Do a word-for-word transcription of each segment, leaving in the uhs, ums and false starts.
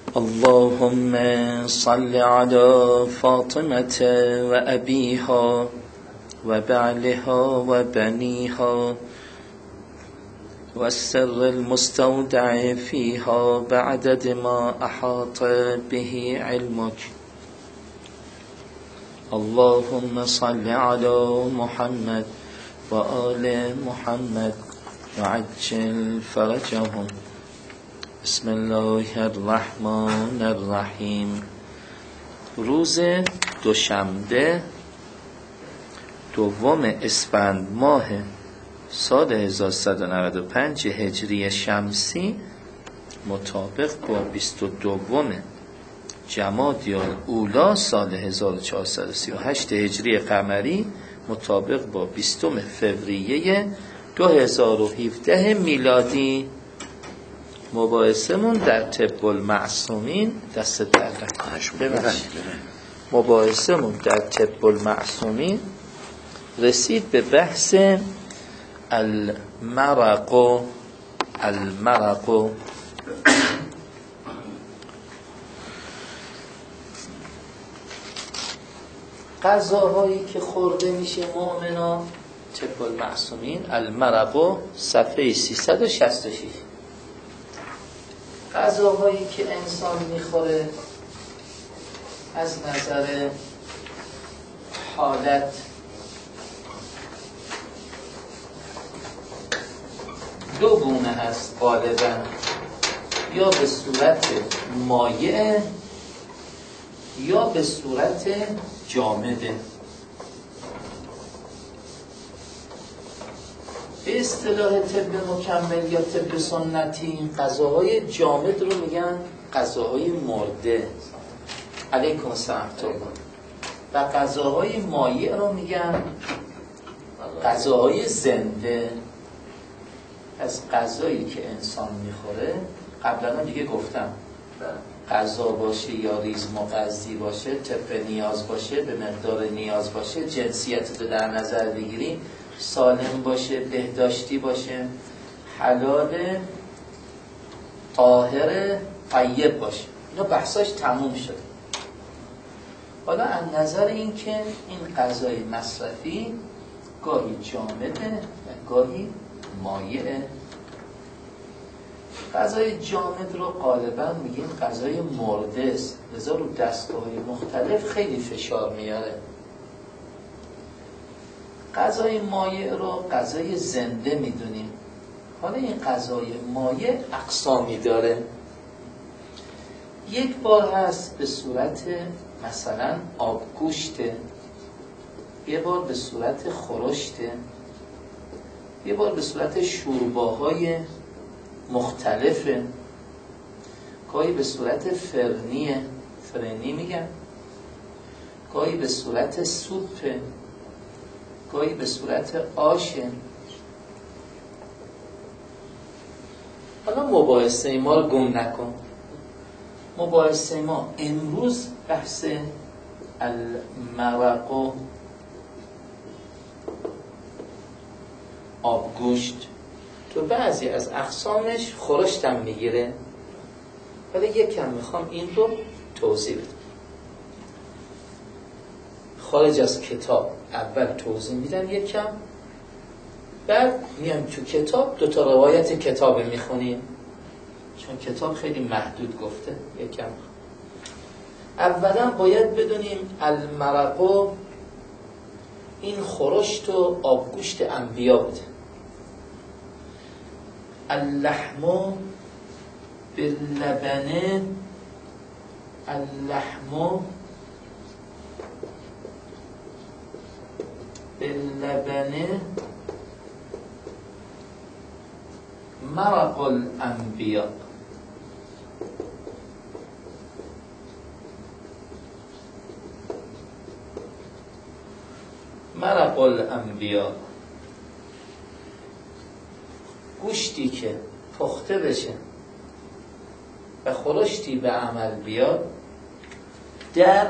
اللهم صل على فاطمة وأبيها وبعلها وبنيها والسر المستودع فيها بعدد ما أحاط به علمك. اللهم صل على محمد وآل محمد وعجل فرجهم. بسم الله الرحمن الرحیم. روز دوشنبه دوم اسفند ماه سال هزار و سیصد و نود و پنج هجری شمسی مطابق با بیست و دوم جمادی الاولی سال هزار و چهارصد و سی و هشت هجری قمری مطابق با بیستم فوریه دو هزار و هفده میلادی. مباحثمون در طب المعصومین دست در ببخشید مباحثمون در طب المعصومین رسید به بحث المرق المرق غذاهایی که خورده میشه مؤمنا. طب المعصومین المرق صفحه سیصد و شصت و شش. غذاهایی که انسان میخوره از نظر حالت دو گونه هست غالبا، یا به صورت مایع یا به صورت جامده. به اصطلاح طب مکمل یا طب سنتی غذاهای جامد رو میگن غذاهای مرده، علیکم السلام، و غذاهای مایع رو میگن غذاهای زنده. از غذایی که انسان میخوره قبلا دیگه گفتم، غذا باشه یا ریز مغذی باشه، طبق نیاز باشه، به مقدار نیاز باشه، جنسیت رو در نظر بگیریم، سالم باشه، بهداشتی باشه، حلال، طاهر، طیب باشه. اینا بحثاش تموم شد. حالا از نظر این که این غذای مصرفی گاهی جامده و گاهی مایعه. غذای جامد رو غالبا میگیم غذای مرده است، لذا رو دستگاه‌های مختلف خیلی فشار میاره. غذای مایع رو غذای زنده میدونیم. حالا این غذای مایع اقسامی داره. یک بار هست به صورت مثلا آبگوشته، یه بار به صورت خورشته، یه بار به صورت شورباهای مختلفه، گاهی به صورت فرنیه، فرنی میگن، گاهی به صورت سوپه، گاهی به صورت آشه. حالا مباحثه ما رو گم نکن. مباحثه ما امروز بحث المرق، آبگوشت، تو بعضی از اقسامش خورشتم میگیره، ولی یکم میخوام این رو توضیح بدم. خارج از کتاب اول توضیح میدم یکم، بعد میام تو کتاب دوتا روایت کتاب میخونیم، چون کتاب خیلی محدود گفته. یکم اولا باید بدونیم المرق این خورشت و آبگوشت انبیا بوده. اللحم باللبن، اللحم باللبن مرق الانبیا. مرق الانبیا، گوشتی که پخته بشه و خورشتی به عمل بیاد در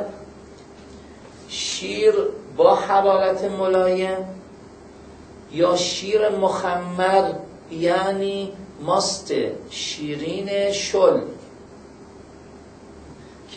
شیر با حرارت ملایم یا شیر مخمر، یعنی ماست شیرین شل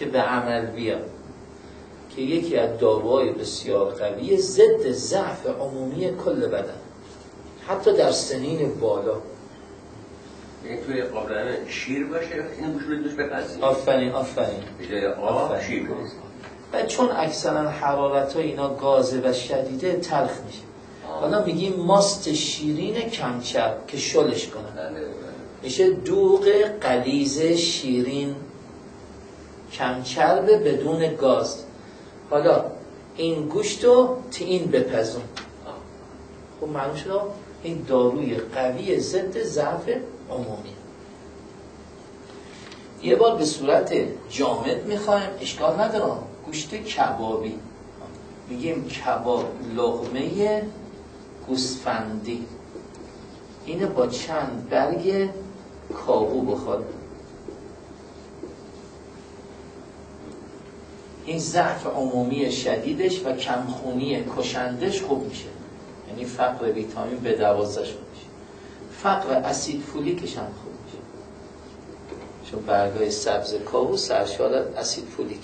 که به عمل بیاد که یکی از داروهای بسیار قوی ضد ضعف عمومی کل بدن، حتی در سنین بالا. یعنی توی قابلمه شیر باشه اینو گوش بدوش بپزید. آفرین آفرین. به جای آب شیر بپزید. و چون اکثرا حرارت های اینا گازه و شدیده تلخ میشه. حالا میگیم ماست شیرین کمچرب که شلش کنه. میشه دوغ غلیظ شیرین کمچرب بدون گاز. حالا این گوشت رو تین بپزون. خب معلوم شد این داروی قوی ضد ضعف عمومی. یه بار به صورت جامد میخوایم، اشکال نداره، گوشت کبابی، میگیم کباب لقمه گوسفندی، اینو با چند برگ کاهو بخوره. این ضعف عمومی شدیدش و کمخونی کشندش خوب میشه، یعنی فقر ویتامین به دوازدهش خوب میشه، فقر اسید فولیکش هم خوب میشه، چون برگای سبز کاهو سرشار اسید فولیک.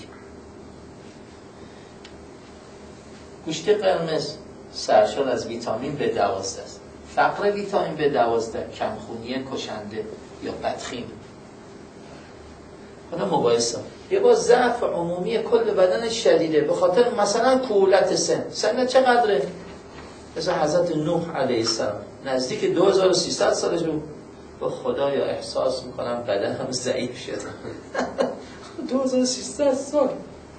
گوشت قرمز سرشار از ویتامین به دوازده است. فقر ویتامین به دوازده کمخونی کشنده یا بدخیم. حالا مقایسه یه با ضعف عمومی کل بدن شدیده به خاطر مثلا کهولت سن. سن چقدره؟ مثلا حضرت نوح علیه السلام نزدیک دو هزار و سیصد سالش بود. با خدایا احساس میکنم بدنم ضعیف شده. دو هزار و سیصد سال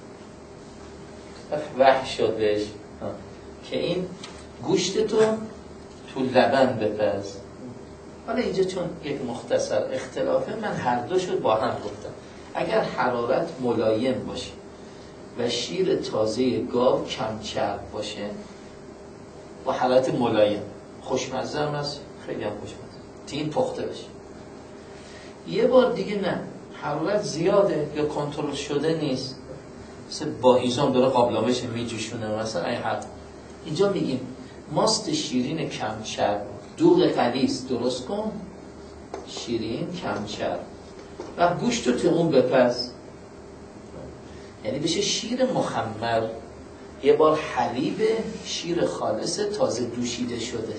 وحی شد بهش که این گوشتتو تو لبن بپز. حالا اینجا چون یک مختصر اختلافه، من هر دو شد با هم گفتم. اگر حرارت ملایم باشه و شیر تازه گاو کم چرب باشه با حالت ملایم خوشمزه هم هست، خیلی هم خوشمزه، تین پخته بشه. یه بار دیگه نه، حرارت زیاده یا کنترل شده نیست، مثل با هیزم داره قابلمه‌اش میجوشونه مثلا این حرف. اینجا میگیم ماست شیرین کم چرب، دوغ غلیظ درست کن، شیرین کم چرب و گوشت رو تو اون بپز، یعنی بشه شیر مخمر. یه بار حلیب شیر خالص تازه دوشیده شده،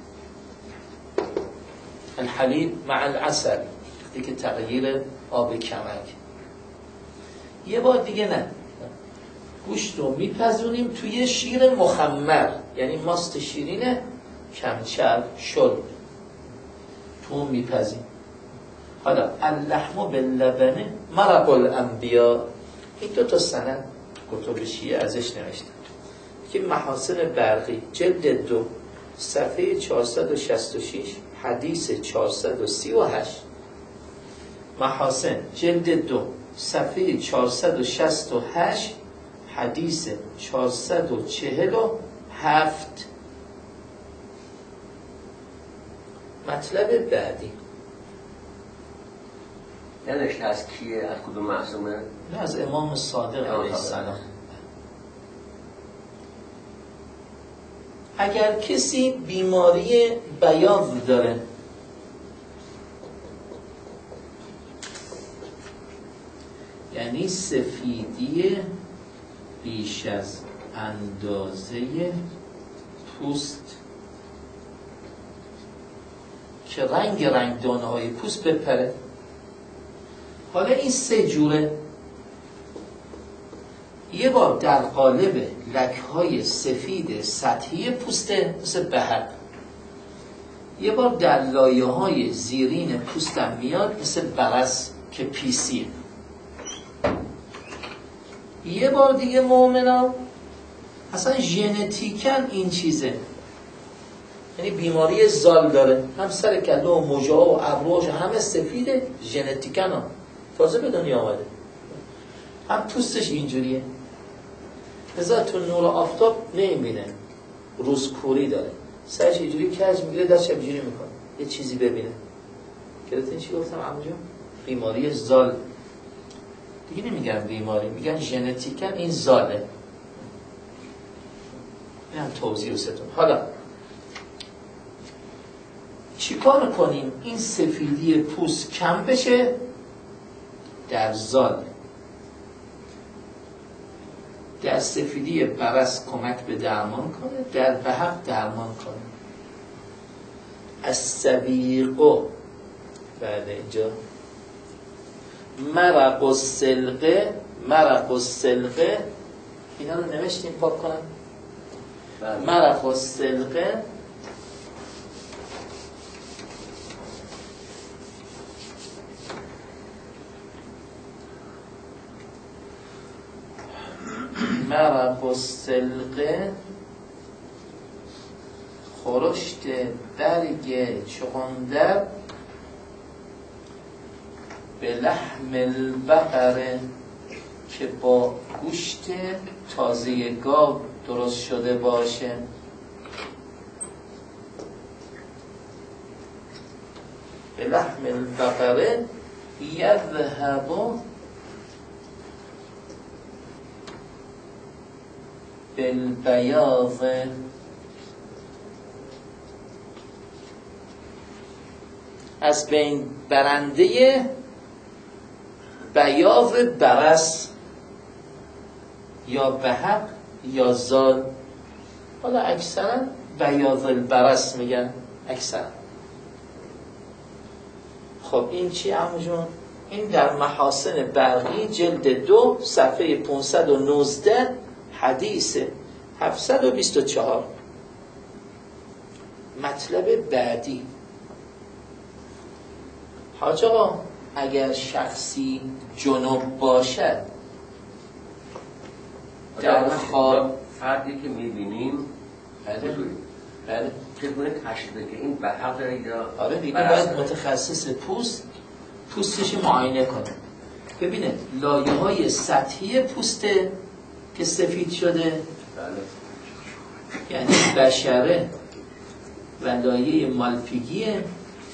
الحلیب مع العسل، وقتی که تغییر آب کمک. یه بار دیگه نه، گوشت رو میپزونیم توی شیر مخمر، یعنی ماست شیرین کمچرب شل تو اون میپزیم. حالا اللحم باللبن مرق الانبیا، این دو تا سند کتب شیعه ازش نوشتن که محاسن برقی جلد دو صفحه چهارصد و شصت و شش حدیث چهارصد و سی و هشت، محاسن جلد دو صفحه چهارصد و شصت و هشت حدیث چهارصد و چهل و هفت. مطلب بعدی نوشته از کیه؟ از کدوم معصومه؟ نه، از امام صادق علیه السلام. اگر کسی بیماری بیاض داره، یعنی سفیدی بیش از اندازه پوست که رنگ رنگ دانه های پوست بپره. حالا این سه جوره، یه بار در قالب لک‌های سفید سطحی پوسته مثل بهق، یه بار در لایه‌های زیرین پوستم میاد مثل برس که پیسیه، یه بار دیگه مؤمنا اصلا ژنتیکن این چیزه، یعنی بیماری زال داره، هم سر کله و موجه و ابروش همه سفیده، ژنتیکن ها تازه به دنیا آمده، هم پوستش اینجوریه، لذا تو نور آفتاب نمیبینه، روزکوری داره، سرش اینجوری کج میگیره، دستش اینجوری میکنه یه چیزی ببینه. گرفتین چی گفتم عمو جان؟ بیماری زال دیگه نمیگن بیماری، میگن ژنتیکن این زاله. این هم توضیح ستون. حالا چی کار کنیم این سفیدی پوست کم بشه در زال؟ در سفیدی برص کمک به درمان کنه، در بهق درمان کنه. السویق، بعد اینجا مرق السلقه، مرق السلقه، اینا رو نوشتیم پاک کنم. مرق السلقه مرق السلقه خورشت برگ چغندر به لحم البقره که با گوشت تازه گاو درست شده باشه. به لحم البقره یذهب بالبیاض، از بین برنده بیاض برص یا بهق یا زال. حالا اکثرا بیاض البرص میگن اکثرا. خب این چی عمو جون؟ این در محاسن برقی جلد دو صفحه پانصد و نوزده حدیث هفتصد و بیست و چهار. مطلب بعدی، حاج آقا اگر شخصی جنوب باشد در خواب، فردی که میبینیم بله بله چگونه تشخیص که این بهق داره یا آره دیگه باید متخصص پوست پوستش معاینه کنه، ببینه لایه های سطحی پوست که سفید شده بله. یعنی بشره و لایه مالپیگیه،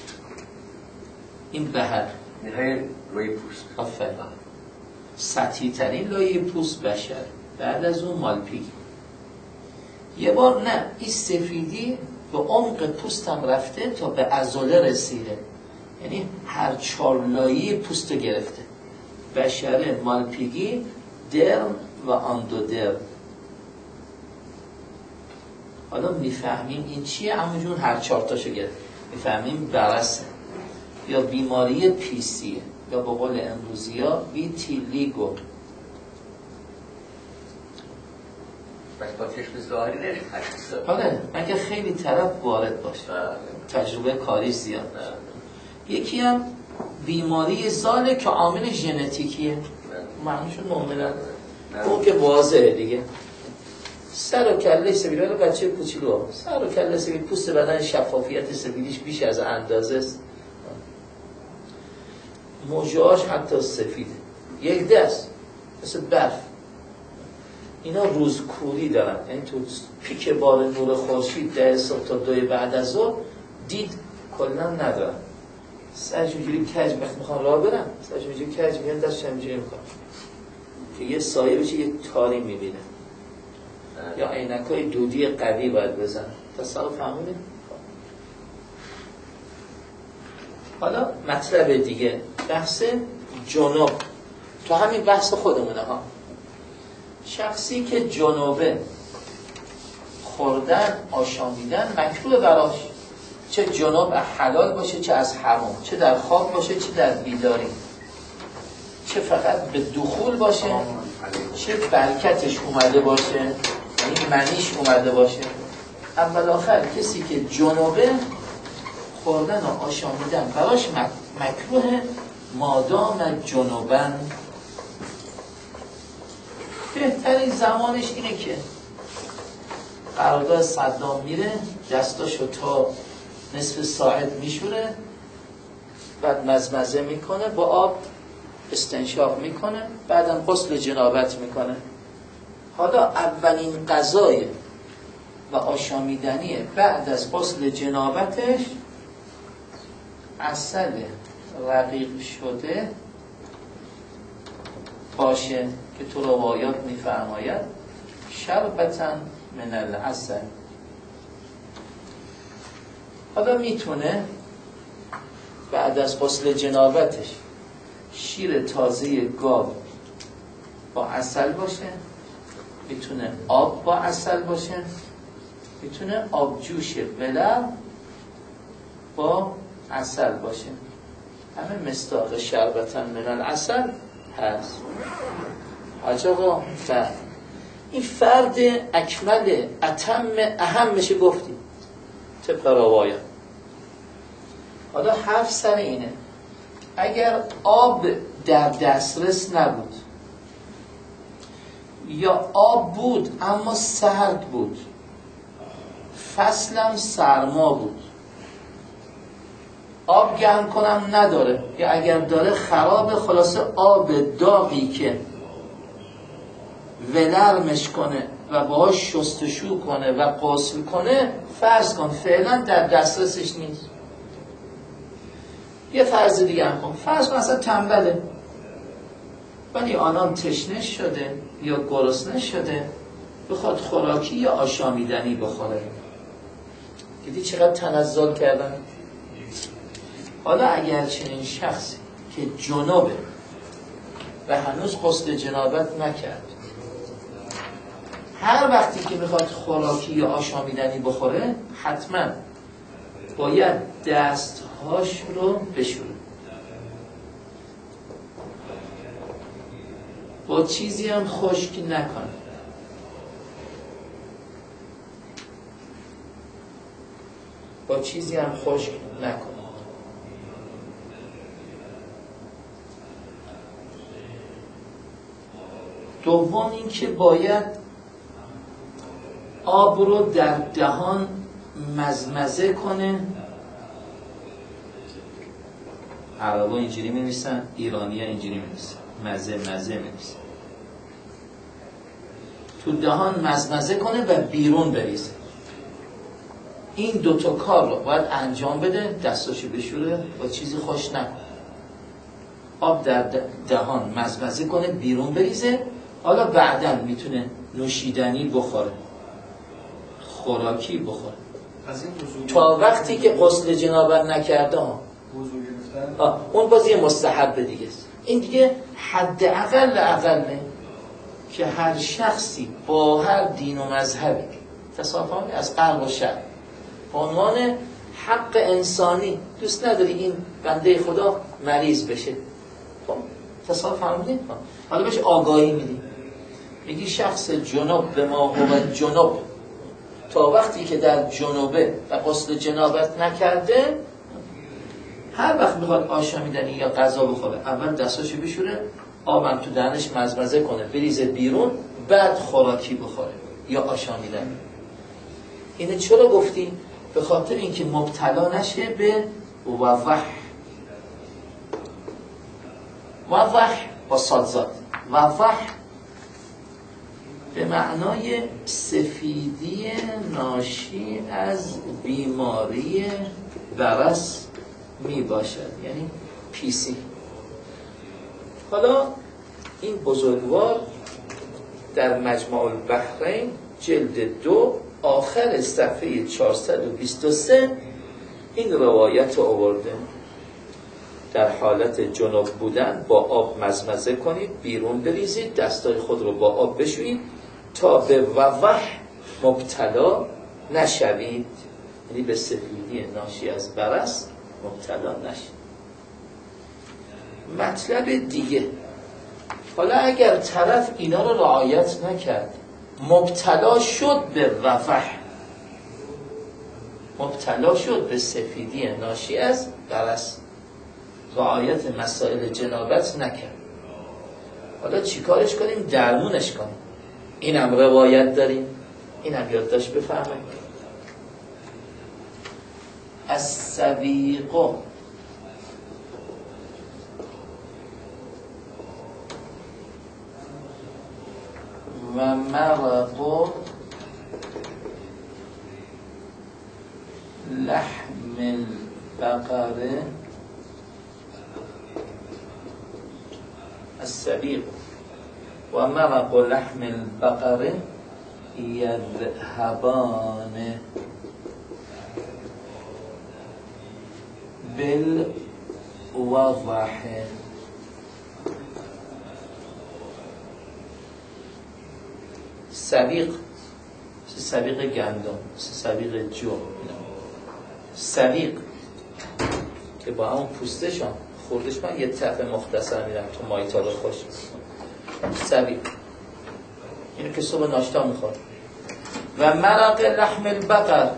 این بهر نهایه لایه پوست آفرین سطحی ترین لایه پوست بشر، بعد از اون مالپیگی. یه بار نه این سفیدی به عمق پوست هم رفته تا به عضله رسیده، یعنی هر چهار لایه پوست گرفته، بشره، مالپیگی، درم و اندودرم. حالا میفهمیم این چیه؟ همون جون هر چهار تاشو گرفت، میفهمیم برصه یا بیماری پیسیه یا به قول امروزی ها ویتیلیگو. بس با چشم ظاهری نمیشه تشخیص داد. آره مگه خیلی طرف وارد باشه، تجربه کاری زیاد. یکی هم بیماری زاله که عامل ژنتیکیه، معنیشون مؤمنن اون که واضحه دیگه. سر و کله سفید، ولی بچه کوچولو سر و کله سفید، پوست بدن شفافیت سفیدیش بیش از اندازه است، موجهاش حتی سفیده، یک دست مثل برف. اینا روزکوری دارن، یعنی تو پیک بار نور خورشید ده صبح تا دوی بعد از ظهر دید کلا ندارن. سرش اینجوری کج وقت میخوان راه برن، سرش اینجوری کج میگن، دستش اینجوری میخوان که یه سایه بشه، یه تاری میبینه. یا عینکای دودی قوی باید بزن. تصور فهمیدید؟ حالا مطلب دیگه، بحث جنوب، تو همین بحث خودمونه ها. شخصی که جنوبه خوردن آشامیدن مکروه براش، چه جنوب حلال باشه چه از حرام، چه در خواب باشه چه در بیداری، چه فقط به دخول باشه چه برکتش اومده باشه، یعنی منیش اومده باشه. اول آخر کسی که جنوبه خوردن و آشامیدن براش مکروه مادام جنوبن. بهترین زمانش اینه که قرارگاه صدام میره، دستاشو تا نصف ساعت میشوره، بعد مزمزه میکنه، با آب استنشاق میکنه، بعدم غسل جنابت میکنه. حالا اولین غذای و آشامیدنیه بعد از غسل جنابتش عسل رقیق شده باشه که تو روایات میفرماید شربتاً من العسل. حالا میتونه بعد از غسل میتونه آب با عسل باشه، میتونه آبجوش ولر با عسل باشه. همه مصداق شربتن من العسل هست. حاج آقا این فرد اکمل اتم اهم میشه گفتیم طبق روایات. حالا حرف سر اینه اگر آب در دسترس نبود یا آب بود اما سرد بود، فصلم سرما بود، آب گرم کنم نداره یا اگر داره خراب، خلاصه آب داغی که ولرمش کنه و باهاش شستشو کنه و غسل کنه، فرض کن فعلا در دسترسش نیست. یه فرض دیگه هم کن، فرض کن اصلا تنبله ولی آنان تشنه شده یا گرسنه شده بخواد خوراکی یا آشامیدنی بخوره. دیدی چقدر تنزل کردن؟ حالا اگر چنین شخصی که جنوبه و هنوز غسل جنابت نکرد، هر وقتی که میخواد خوراکی یا آشامیدنی بخوره حتما باید دستهاش رو بشوره، با چیزی هم خشک نکنه. با چیزی هم خشک نکنه. دوم این که باید آب رو در دهان مزمزه کنه. عربا اینجوری می‌نویسن، ایرانی ها اینجوری می‌نویسن، مزه مزه می‌نویسن. تو دهان مزمزه کنه و بیرون بریزه. این دوتا کار رو باید انجام بده، دستاشو بشوره، با چیزی خوش نکنه. آب در دهان مزمزه کنه، بیرون بریزه. حالا بعداً میتونه نوشیدنی بخوره، خوراکی بخوره. تا وقتی که غسل جنابت نکرده ها اون باز یه مستحب دیگه است. این دیگه حد اقل اقله که هر شخصی با هر دین و مذهبی تصافحی از غرب و شرق به عنوان حق انسانی دوست نداری این بنده خدا مریض بشه، خب تصافح می‌کنی، حالا بهش آگاهی میدی، میگی شخص جنوب به ما هو جنوب تا وقتی که در جنوبه و غسل جنابت نکرده، هر وقت میخواد آشامیدنی یا غذا بخوره اول دستاشو بشوره، آبم تو دهنش مزمزه کنه، بریزه بیرون، بعد خوراکی بخوره یا آشامیدنی. اینه چرا گفتی؟ به خاطر اینکه مبتلا نشه به وضح. وضح با صادزاد، وضح به معنای سفیدی ناشی از بیماری برص می باشد، یعنی پیسی. حالا این بزرگوار در مجمع البحرین جلد دو آخر صفحه چهارصد و بیست و سه این روایت آورده. در حالت جنوب بودن با آب مزمزه کنید، بیرون بریزید، دستای خود رو با آب بشویید تا به وضح مبتلا نشوید، یعنی به سفیدی ناشی از برص مبتلا نشید. مطلب دیگه، حالا اگر طرف اینا رو رعایت نکرد، مبتلا شد به وضح، مبتلا شد به سفیدی ناشی از برص، رعایت مسائل جنابت نکرد، حالا چیکارش کنیم؟ درمونش کنیم. اینم روایت داریم، اینم یادداشت بفرمایید. السویق و مرق لحم البقره. السویق و مرق لحم البقره یذهبان بالوضح. سویق، سویق گندم، سویق جو، سویق که با همون پوستشان خوردش من یه تفه مختصر میدم تو مایتال خوش. سویق اینو که صبح ناشتا میخواد. و مرق لحم البقر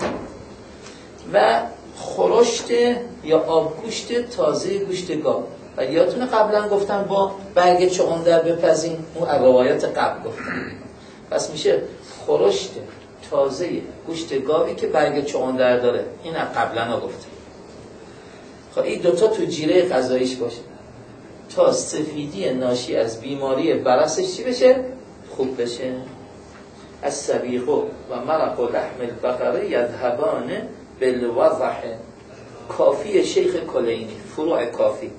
و خورشت یا آبگوشت تازه گوشت گاو. و یادتونه قبلا گفتم با برگ چغندر بپزین، اون روایات قبل گفتم. پس میشه خورشت تازه گوشت گاوی که برگ چغندر داره. این قبلا گفتم. خب این دوتا تو جیره غذاییش باشه تا سفیدی ناشی از بیماری برسش چی بشه؟ خوب بشه. از سویق و مرق و لحم البقره یذهبان بالوضح. کافی شیخ کلینی، فروع کافی،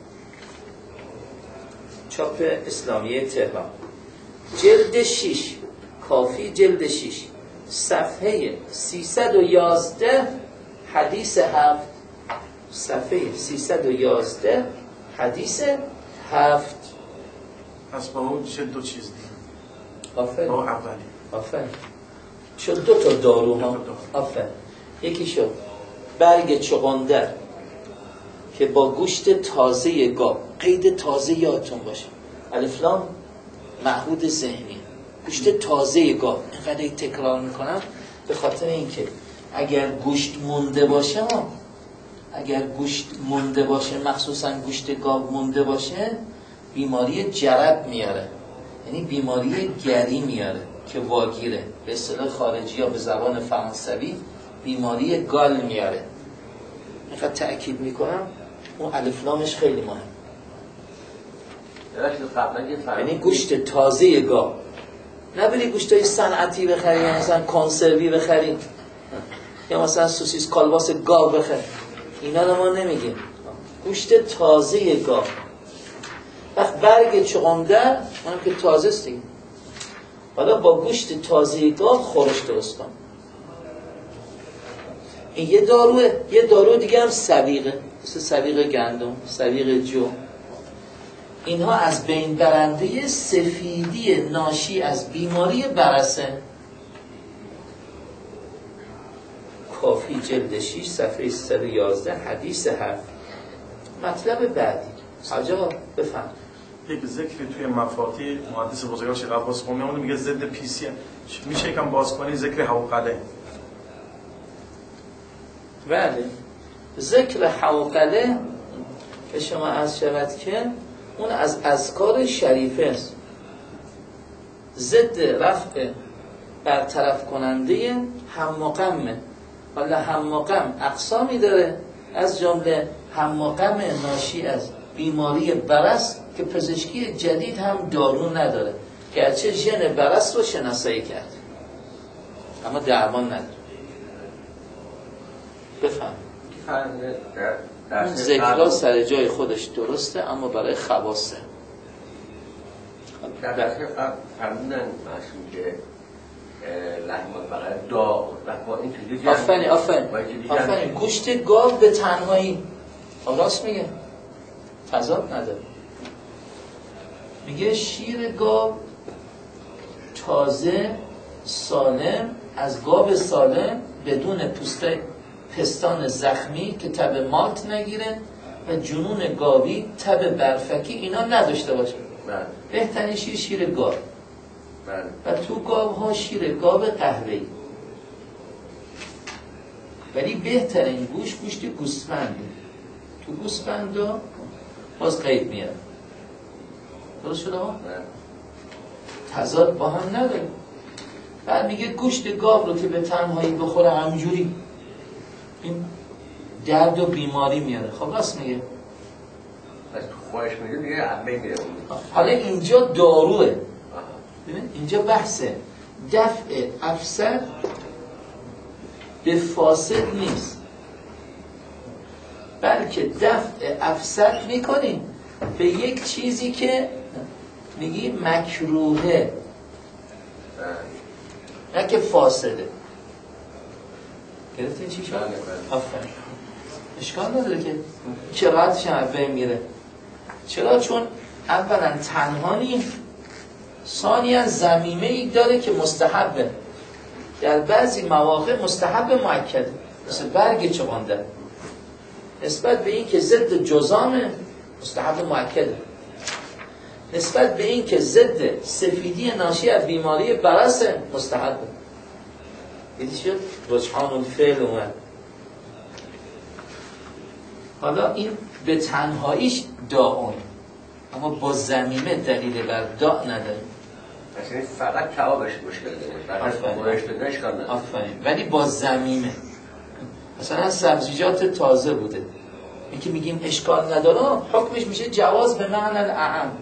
چاپ اسلامی تهران، جلد شیش، کافی جلد شیش، صفحه سیصد و یازده، حدیث هفت. صفحه سیصد و یازده، حدیث هفت. پس با اون چه دو چیز دیم؟ آفرین. با اولی آفرین. شد دو تا دارو ها. آفرین. یکی شد برگ چغندر که با گوشت تازه گاو، قید تازه یادتون باشه، الف لام معهود ذهنی، گوشت تازه گاو. اینقدر تکرار میکنم به خاطر اینکه اگر گوشت مونده باشه ها، اگر گوشت مونده باشه، مخصوصا گوشت گاو مونده باشه، بیماری جرب میاره، یعنی بیماری گری میاره که واگیره، به اصطلاح خارجی یا به زبان فرانسوی بیماری گال میاره. اینقدر تأکید میکنم، اون الف لامش خیلی مهم. یعنی گوشت تازه گاو، نه بری گوشتای صنعتی بخری یا مثلا کنسروی بخری یا مثلا سوسیس کالباس گاو بخری، اینا رو ما نمیگیم. گوشت تازه گاو. وقت برگ چغندر اونم که تازه است دیگه، حالا با گوشت تازه گاو خورش درست کن. این یه داروه. یه دارو دیگه هم سویقه، مثل سویق گندم، سویق جو. اینها از بین برنده سفیدی ناشی از بیماری برسه. کافی جلد شیش، صفحه سیصد و یازده، حدیث هفت. مطلب بعدی آجا بفهم. یک ذکری توی مفاتیح محدث بزرگوار شیخ عباس قمی اون میگه ضد پی سی میشه یکم باز کنی، ذکر حوقله. بله، ذکر حوقله به شما از شود که اون از اذکار شریفه است، ضد رفع برطرف کننده هم و غمه. حالا هم و غم اقسامی داره، از جمله هم و غم ناشی از بیماری برص که پزشکی جدید هم دارو نداره، گرچه ژن برص رو شناسایی کرد اما درمان نداره. بفهم. اون ذکرها سر جای خودش درسته اما برای خواصه. در درسته قبل فرمودن معصوم که لحم البقر داغ و با این چیزی آفرین آفرین آفرین گوشت گاو به تنهایی راست میگه، تضاد نداره. میگه شیر گاو تازه سالم از گاو سالم بدون پوسته پستان زخمی که تب مالت نگیره و جنون گاوی تب برفکی اینا نداشته باشه. بله. بهترین شیر شیر گاو. بله. و تو گاو ها شیر گاو قهوه‌ای، ولی بهترین گوش گوشت گوسفنده. تو گوسفندا باز قید میاد. درست شده ها؟ تضاد با هم نداره. بعد میگه گوشت گاو رو که به تنهایی بخوره همجوری این درد و بیماری میاره. خب راست میگه. از تو خواهش میگه میگه عبه میره. حالا اینجا داروه، اینجا بحثه دفع افسد به فاسد نیست، بلکه دفع افسد میکنیم به یک چیزی که میگی مکروهه، نه که فاسده. گرفتین چی شد؟ آفرین. اشکال نداره که چقدرش هم بهم میره. چرا؟ چون اولا تنها نیست، ثانیاً ضمیمه ای داره که مستحبه، در بعضی مواقع مستحب مؤکده، مثل برگ چغندر نسبت به این که ضد جذامه مستحب مؤکده، نسبت به این که ضد سفیدی ناشی از بیماری برص مستحبه. دیدی شد؟ رجحان الفعل اومد. حالا این به تنهاییش داعون، اما با ضمیمه دلیل بر داع نداره. مثلا فقط کبابش مشکل داره، فقط بویش بدن اشکال نداره. آفرین. ولی با ضمیمه. مثلا سبزیجات تازه بوده، این که میگیم اشکال نداره حکمش میشه جواز به معنی الاعم.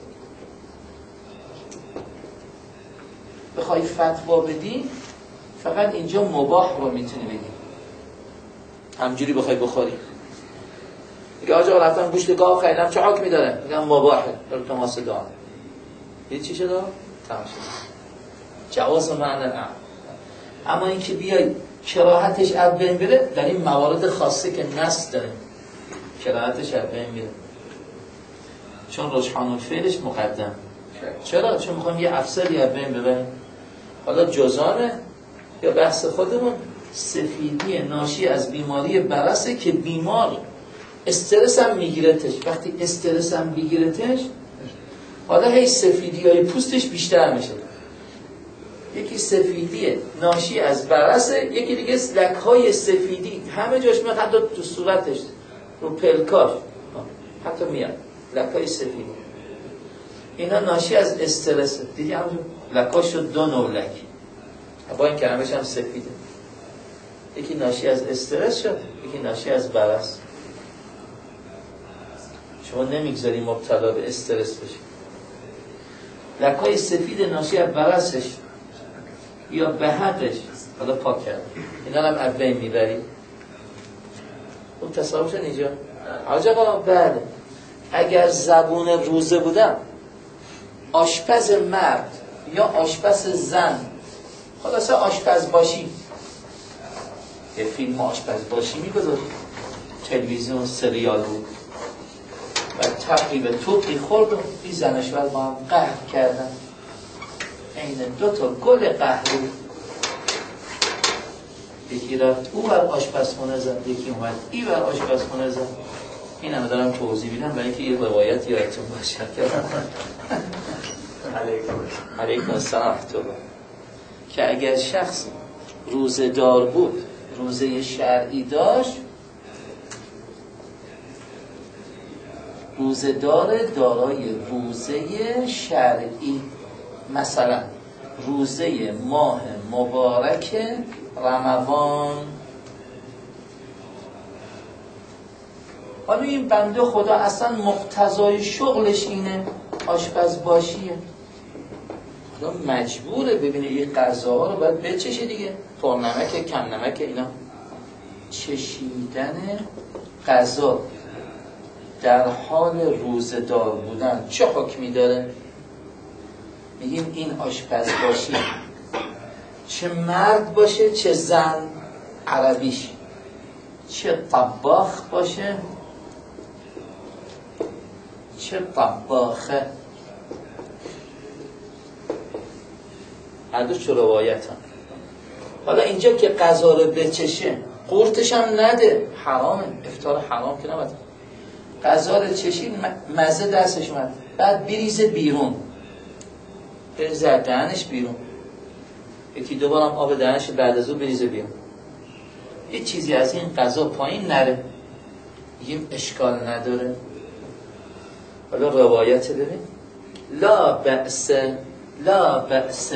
بخوای فتوا بدی فقط اینجا مباح رو میتونی بگی، همجوری بخوای بخوری میگه آجا رفتم گوشت گاو خریدم چه حکمی داره؟ میگم مباحه، در تماس دارم. دید چی شده؟ تمام شد. جواز معنی الاعم. اما این که بیای کراهتش از بین بره در این موارد خاصه که نص داره کراهتش از بین میره، چون رجحان الفعلش مقدم. چرا؟ چون میخوام یه افسری از بین ببریم. حالا جزامه یا بحث خودمون سفیدی ناشی از بیماری برصه که بیمار استرس هم میگیرتش، وقتی استرس هم میگیرتش حالا هی سفیدی های پوستش بیشتر میشه. یکی سفیدی ناشی از برصه، یکی دیگه لک های سفیدی همه جاش میاد، حتی تو صورتش رو پلکاش حتی میاد لک های سفیدی، اینا ناشی از استرسه. دیدی همون لکاش شد دو نوع لک، با این که همش هم سفیده، یکی ناشی از استرس شد، یکی ناشی از برص. شما نمیگذاری مبتلا به استرس بشی. لکای سفید ناشی از برصش یا به حقش حالا پاک کرد، اینا هم از بین میبری. اون تصاحب شد اینجا آجا قرآن. بله اگر زبون روزه بودم آشپز مرد یا آشپز زن، خلاصه آشپز باشی، یه فیلم آشپز باشی میگذاری، تلویزیون سریال بود و تقریبا توقی خورد و بی زنشور با هم قهر کردن، این دو تا گل قهرو، یکی رفت او بر آشپزخونه زد، یکی اومد ای بر آشپزخونه زد. این همه دارم توضیح میدم برای اینکه یه روایت یادتون باشه. علیکم السلام که اگر شخص روزه دار بود، روزه شرعی داشت، روزه دار دارای روزه شرعی، مثلا روزه ماه مبارک رمضان. حالا این بنده خدا اصلا مقتضای شغلش اینه آشپز باشیه، حالا مجبوره ببینه یه غذاها رو باید بچشه دیگه، پر نمک کم نمک اینا. چشیدن غذا در حال روزه دار بودن چه حکمی داره؟ میگیم این آشپز باشی، چه مرد باشه چه زن عربیش، چه طباخ باشه چه طباخه، هر دو چه روایت هم. حالا اینجا که غذا رو بچشه قورتش هم نده، حرامه، افطار حرام که نباید. غذا رو چشید مزه دستش اومد، بعد بریزه بیرون، بریزه از دهنش بیرون، یکی دوبارم آب دهنش بعد از اون بریزه بیرون، یه چیزی از این غذا پایین نره، میگیم اشکال نداره. حالا روایت ببین، لا بأس لا بأس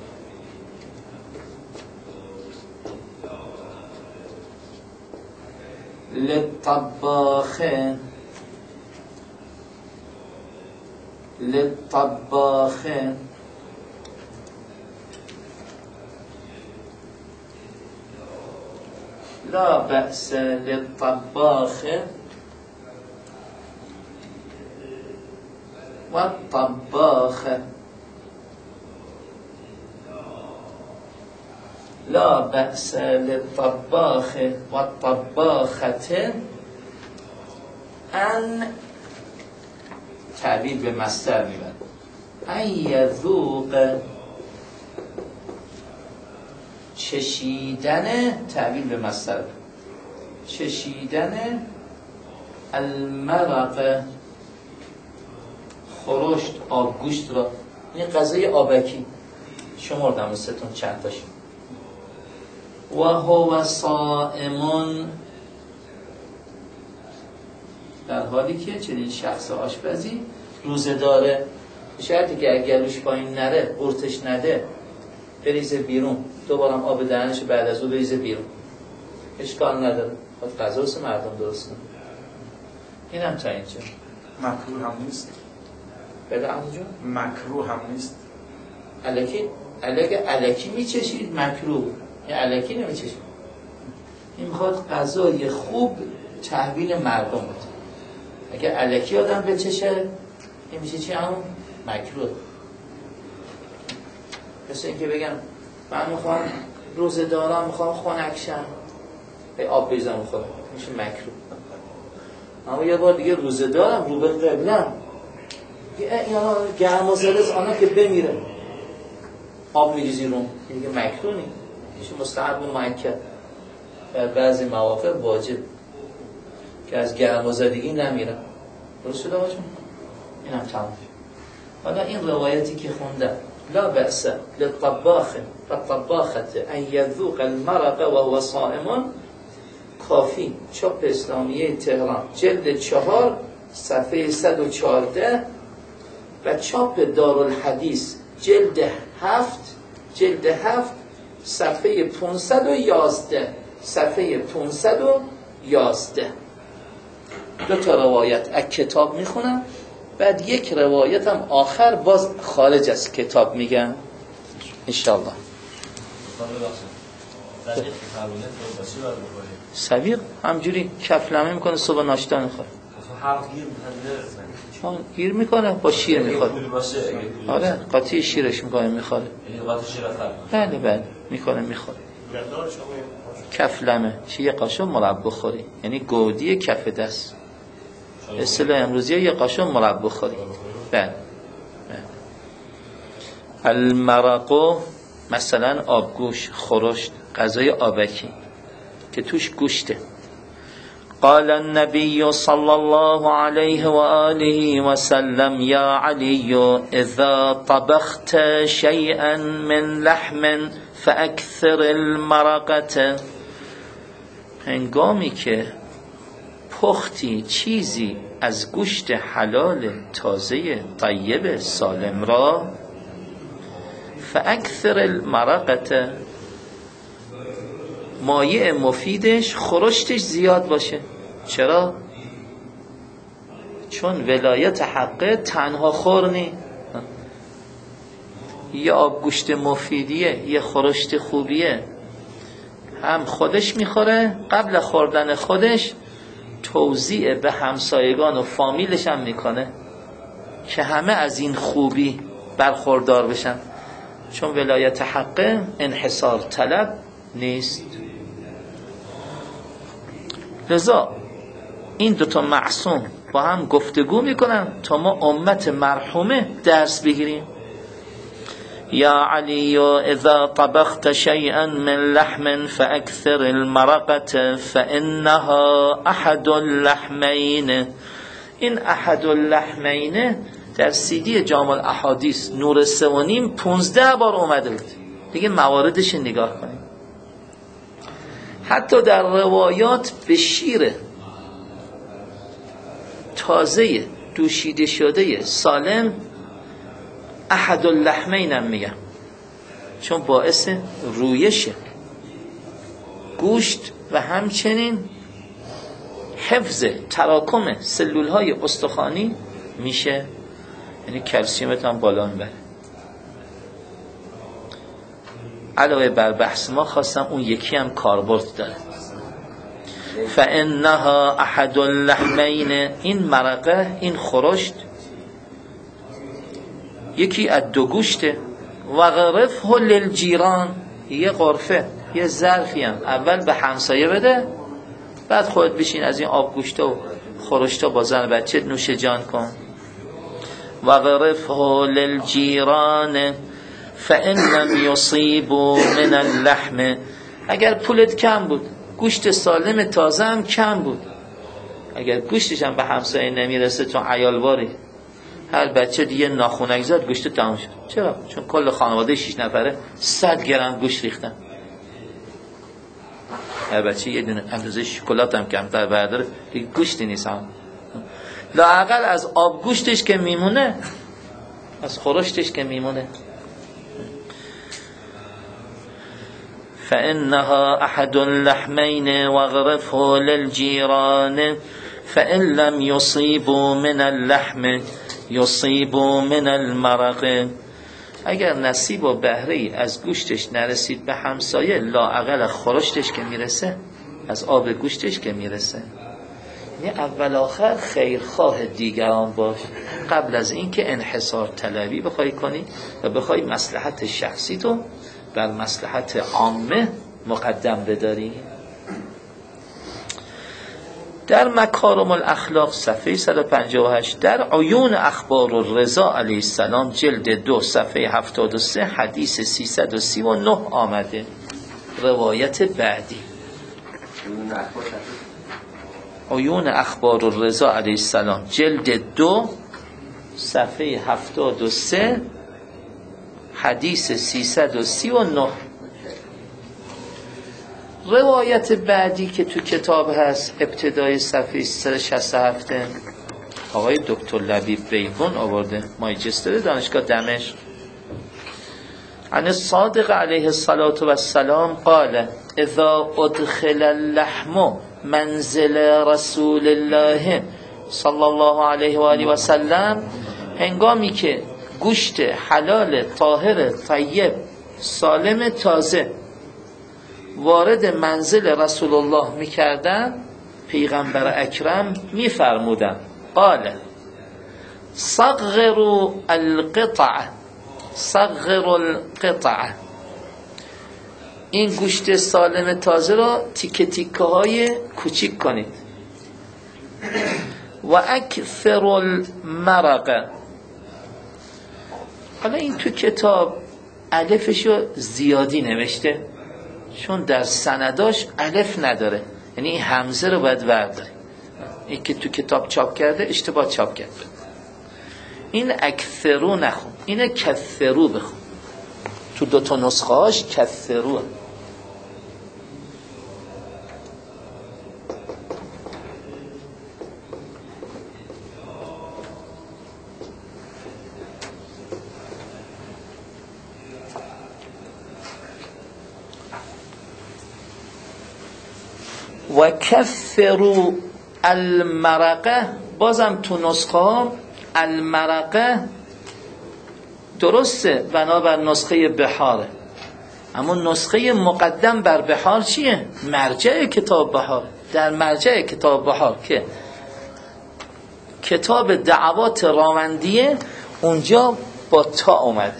للطباخ للطباخ لا بأس للطباخ والطباخ لا بأس للطباخ والطباخة ان تعبیر به مصدر میبرد، ان یذوق چشیدن، تعبیر به مصدر چشیدن، المرق خورشت آبگوشت را، این غذای آبکی شمردم ستون چند تاش. و هو صائمون، در حالی که چنین شخص آشپزی روزه داره، شرطی که اگر گلوش پایین نره، قورتش نده، بریزه بیرون، دوبارم آب دهنش بعد از او بریزه بیرون، اشکال نداره، خود غذا واسه مردم درست کنه. این هم تا اینجا مکروه هم نیست. بده همونجا مکروه هم نیست. الکی الکی الکی میچشید مکروه، این الکی نمیچشید. این میخواد غذای خوب تحویل مردم بده. اگر الکی آدم بچشه این میشه چی؟ همون مکروه. مثل اینکه بگم من میخوام روزه دارم، میخوام خنکشم، به آب بریزم میخوام، میشه مکروه. اما یه بار دیگه روزه دارم، رو به قبلم، اینا گرم و زلز آنها که بمیره آب میریزی رو، دیگه مکروه نی، میشه مستحب و مؤکد، در بعضی مواقع واجب که از گرم و زدگی نمیره. درست شده باشم؟ این هم تمام. حالا این روایتی که خوندم لا بأس للطباخ والطباخة ان يذوق المرق وهو صائم، کافی، چاپ اسلامیه تهران، جلد چهار، صفحه صد و چهارده، و چاپ دارالحدیث جلد هفت، جلد هفت، صفحه پانصد و یازده، صفحه پانصد و یازده. دو تا روایت از کتاب میخونم، بعد یک روایت هم آخر باز خارج از کتاب میگم انشاءالله. سویق همجوری کفلمه میکنه، صبح ناشتا میخوره، گیر میکنه، با شیر میخوره. آره قاطی شیرش میکنه میخوره. بله بله میکنه میخوره. کفلمه چه؟ یه قاشق مربا بخوری، یعنی گودی کف دست. اصطلاح امروزی یه قاشق مربا بخوری. بله. المرقو مثلا آبگوش، خورشت، غذای آبکی که توش گوشته. قال النبي صلى الله عليه وآله وسلم يا علي إذا طبخت شيئا من لحم فأكثر المرقة. هنگامی که پختی چیزی از گوشت حلال تازه طیب سالم را، فأكثر المرقة، مایع مفیدش خورشتش زیاد باشه. چرا؟ چون ولایت حقه تنها خور نی، یه آبگوشت مفیدیه، یه خورشت خوبیه، هم خودش میخوره، قبل خوردن خودش توزیع به همسایگان و فامیلش هم میکنه که همه از این خوبی برخوردار بشن، چون ولایت حقه انحصار طلب نیست. لذا این دوتا معصوم با هم گفتگو میکنن تا ما امت مرحومه درس بگیریم. یا علی اذا طبخت شیئا من لحم فاکثر المرقه فانها احد اللحمین. این احد اللحمین در سیدی جامع الاحادیث نور سه و نیم پونزده بار اومده بود. دیگه مواردش نگاه کنید. حتی در روایات به شیر تازه دوشیده شده سالم احد اللحمین هم میگم، چون باعث رویش گوشت و همچنین حفظ تراکم سلول های استخوانی میشه، یعنی کلسیمت هم بالا میبره. علاوه بر بحث ما خواستم اون یکی هم کاربرد داره. فانها احد اللحمین، این مرقه، این خورشت یکی از دو گوشته. و غرفه للجیران، یه غرفه، یه ظرفی هم اول به همسایه بده، بعد خودت بشین از این آب گوشته و خورشته با زن بچه نوش جان کن. وغرفه للجیران فإن لم يصيبوا من اللحم. اگر پولت کم بود، گوشت سالم تازه هم کم بود، اگر گوشتش هم به همسایه نمیرسه، تو عیالواری، هر بچه دیگه ناخونک زد گوشت تمام شد. چرا؟ چون کل خانواده شش نفره صد گرم گوشت ریختن، هر بچه یه دونه اندازه شکلات هم کمتر برداره، دیگه گوشتی نیست. هم لااقل از آب گوشتش که میمونه، از خورشتش که میمونه. فإنها أحد اللحمين وغرفه للجيران فإن لم يصيبوا من اللحم يصيبوا من المرق. اگر نصیب و بهره ای از گوشتش نرسید به همسایه، لااقل خورشتش که میرسه، از آب گوشتش که میرسه. یعنی اول آخر خیرخواه دیگران باش، قبل از اینکه انحصار طلبی بخوای کنی و بخوای مصلحت شخصی تو بر مصلحت عامه مقدم بداری. در مکارم الاخلاق صفحه صد و پنجاه و هشت در عیون اخبار الرضا علیه السلام جلد دو صفحه هفتاد و سه حدیث سیصد و سی و نه آمده. روایت بعدی عیون اخبار الرضا علیه السلام جلد دو صفحه هفتاد و سه حدیث سیصد و سی و نه. روایت بعدی که تو کتاب هست ابتدای صفحه سیصد و شصت و هفت آقای دکتر لبیب بیگون آورده، ماجستر دانشگاه دمشق. عن الصادق علیه السلام قال اذا ادخل اللحم منزل رسول الله صلی الله علیه و آله و سلم، هنگامی که گوشت حلال طاهر طیب سالم تازه وارد منزل رسول الله میکردن، پیغمبر اکرم میفرمودن قال صغروا القطع صغروا القطع، این گوشت سالم تازه را تیکه تیکه های کوچیک کنید. و اکثر المرق، حالا این تو کتاب الفشو زیادی نوشته چون در سنداش الف نداره، یعنی این همزه رو باید برداری، این که تو کتاب چاپ کرده اشتباه چاپ کرده. این اکثرو نخون، این کثرو بخون، تو دوتا نسخه هاش کثرو. و کثروا المرقه، بازم تو نسخه ها المرقه درسته بنابر نسخه بحاره، اما نسخه مقدم بر بحار چیه؟ مرجع کتاب بحار. در مرجع کتاب بحار که کتاب دعوات راوندیه، اونجا با تا اومده.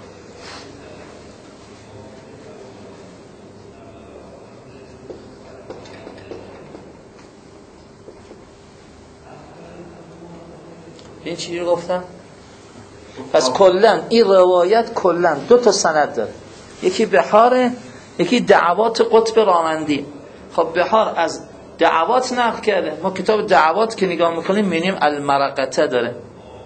این چیزی رو گفتم؟ پس کلن این روایت کلن دو تا سند داره، یکی بحاره، یکی دعوات قطب راوندی. خب بحار از دعوات نقل کرده، ما کتاب دعوات که نگاه میکنیم میبینیم المرقته داره.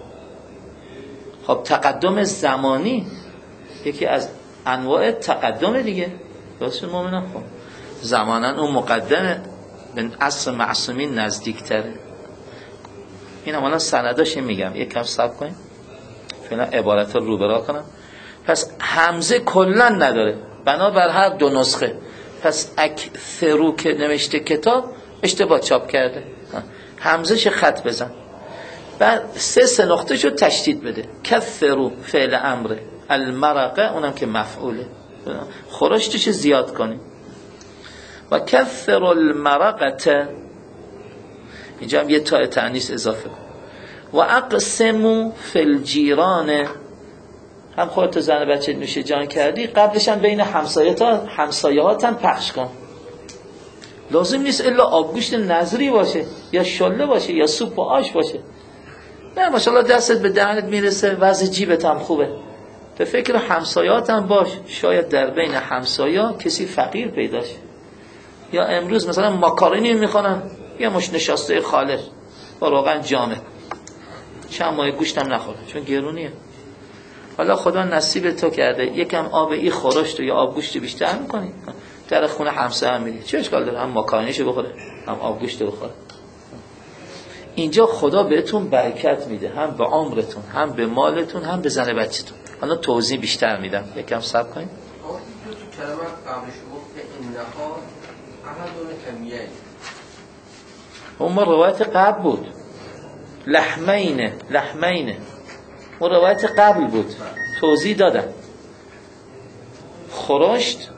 خب تقدم زمانی یکی از انواع تقدم دیگه، درست مومنان. خب زمانا اون مقدمه به عصر معصومین نزدیک تره. این اولا سنداش میگم، یک کم صبر کنیم فعلا عبارت رو روبرا کنم. پس همزه کلن نداره بنابر هر دو نسخه، پس اکثرو که نوشته کتاب اشتباه چاپ کرده، همزهش خط بزن، بعد سه سه نقطه شو تشدید بده. کثرو فعل امره، المرقه اونم که مفعوله، خورشتش زیاد کنیم. و کثر المرقه، اینجا هم یه تاء تأنیث اضافه کن. و اقسمو فی الجیران، هم خودت زن بچه نوش جان کردی، قبلش هم بین همسایه‌هات هم پخش کن. لازم نیست الا آبگوشت نظری باشه یا شله باشه یا سوپ و آش باشه، نه ماشاءالله دستت به دهنت میرسه، وضع جیبت هم خوبه، به فکر همسایات هم باش، شاید در بین همسایا کسی فقیر پیداش. یا امروز مثلا ماکارونی میخوانن یا مش نشاسته خالص با روغن جامه، چند ماه گوشت هم نخوره چون گرونیه. حالا خدا نصیب تو کرده یکم آب ای خورشت یا آب گوشت بیشتر میکنی، در خونه همسایه هم میری، چه اشکال داره؟ هم ماکارونیشو بخوره هم آب گوشت بخوره. اینجا خدا بهتون برکت میده، هم به عمرتون هم به مالتون هم به زن بچه‌تون. حالا توضیح بیشتر میدم، یکم صبر کنید. کلمه قبلش گفت انها احد کمیه، اون ما روایت قبل بود، لحمینه لحمینه اون روایت قبل بود، توضیح دادم. خورشت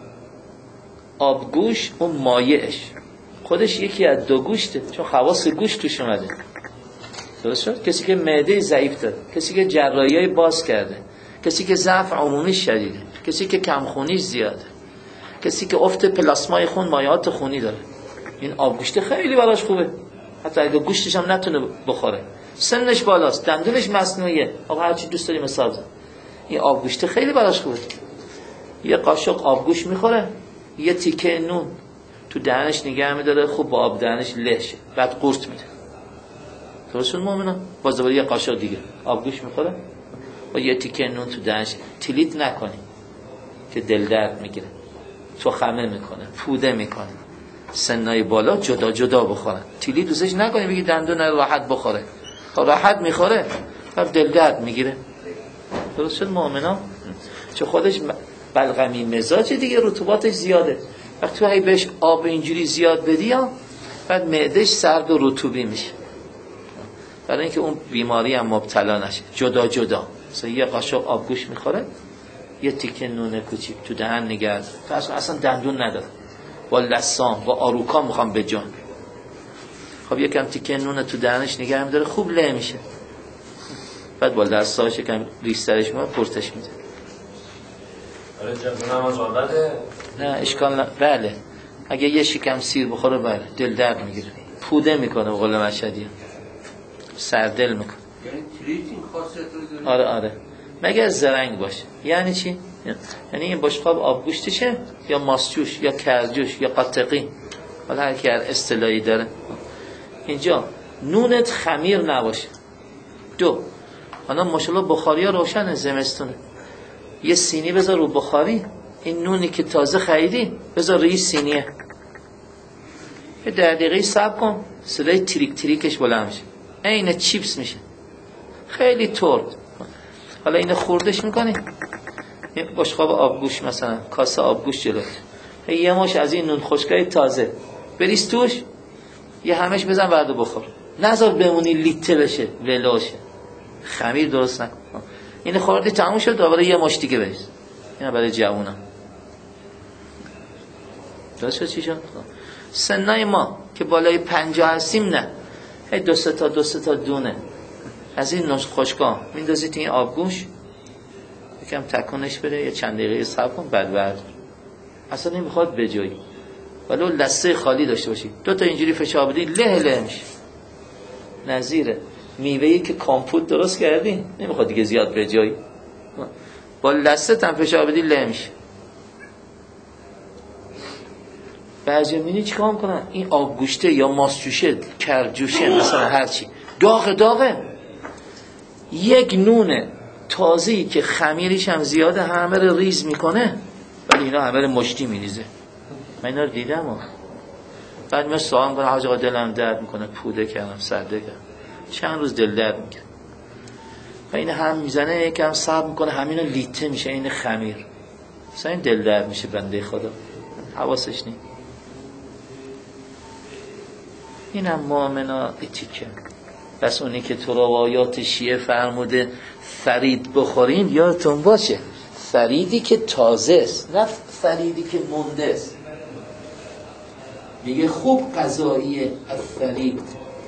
آبگوش اون مایعش خودش یکی از دو گوشته، چون خواص گوشت توش اومده. درست شد؟ کسی که معده ضعیف داره، کسی که جراحی‌های باز کرده، کسی که ضعف عمومی شدیده، کسی که کمخونیش زیاده، کسی که افت پلاسمای خون، مایعات خونی داره، این آبگوشت خیلی براش خوبه. حتی اگه گوشتش هم نتونه بخوره، سنش بالاست، دندونش مصنوعیه، آقا هر چی دوست داری مثال بزن، این آبگوشت خیلی براش خوبه. یه قاشق آبگوشت میخوره، یه تیکه نون تو دهنش نگه میداره، خوب با آب دهنش لهشه، بعد قورت میده. درست شد مومنا؟ باز دوباره یه قاشق دیگه آبگوشت میخوره و یه تیکه نون تو دهنش. تلیت نکنی که دل درد میگیره، تو خمه میکنه، پوده میکنه، سنای بالا جدا جدا بخورن. تیلی دوستش نکنی بگی دندون راحت بخوره، راحت میخوره بعد دل درد میگیره. درست شد مومنا؟ چون خودش بلغمی مزاج دیگه، رطوباتش زیاده، وقتی تو هی بهش آب اینجوری زیاد بدی بعد معدهش سرد و رطوبی میشه، برای اینکه اون بیماری هم مبتلا نشه. جدا جدا مثلا یه قاشق آبگوشت میخوره، یه تیکه نون کوچیک تو دهن نگرد، اصلا اصلا دندون نداره، با لسان با آروکا میخوام بجان، خب یکم تیکه نون تو دهنش نگه میداره، خوب له میشه، بعد با دستاش یکم ریسترش میاد پرتش میده. آره جمعه نماز عادته؟ نه اشکال نه. بله اگه یه شکم سیر بخوره بله دل درد میگیره، پوده میکنه به قول مشهدی، سردل میکنه. یعنی تریت این خاصیت رو داره؟ آره آره مگر زرنگ باشه. یعنی چی؟ یعنی این بشقاب آبگوشتشه یا ماسجوش یا کرجوش یا قاطقی، حالا هر کی هر اصطلاحی داره. اینجا نونت خمیر نباشه. دو، حالا ماشاءالله بخاری ها روشنه، زمستونه، یه سینی بذار رو بخاری، این نونی که تازه خریدی بذار روی سینیه، یه ده دقیقه صبر کن، صدای تریک تریکش بلند میشه، عین چیپس میشه، خیلی ترد. حالا اینو خوردش میکنی، یه بشقاب آبگوش مثلا، کاسه آبگوش جلوت، یه ماش از این نون خشکای تازه بریز توش، یه همش بزن بعدو بخور، نذار بمونی لیته بشه ولوشه، خمیر درست نکن. این خوردی تموم شد، دوباره یه ماش دیگه بریز. اینا برای جوونا. درست شد چی شد؟ سنای ما که بالای پنجاه هستیم نه، هی دو سه تا دو سه تا دونه از این نوش خشکا میندازی تو این آبگوش، یکم تکونش بده، یه چند دقیقه صبر کن، بعد بعد اصلا نمیخواد بجایی، ولو لسه خالی داشته باشی، دو تا اینجوری فشار بدی له له میشه. نظیره میوه‌ای که کامپوت درست کردی نمیخواد دیگه زیاد بجایی، با لسه تن فشار بدی له میشه. بعضی می‌بینی چیکار میکنن، این آبگوشته یا ماسجوشه کرجوشه مثلا هرچی داغ داغه، یک نونه تازه‌ای که خمیریش هم زیاده همه رو ریز میکنه، ولی اینا همه رو مشتی میریزه. من اینا رو دیدم ها. بعد من سوال میکنم حاج آقا دلم درد میکنه، پوده کردم سرده کردم، چند روز دل درد میکنه، و این هم میزنه یکم صبر میکنه، همینو لیته میشه، این خمیر مثلا این دل درد میشه. بنده خدا حواسش نیست. این هم مؤمنا اتیکه. بس اونی که تو روایات شیعه فرموده فرید بخورین، یادتون باشه فریدی که تازه است، نه فریدی که مونده است. میگه خوب غذاییه از فرید،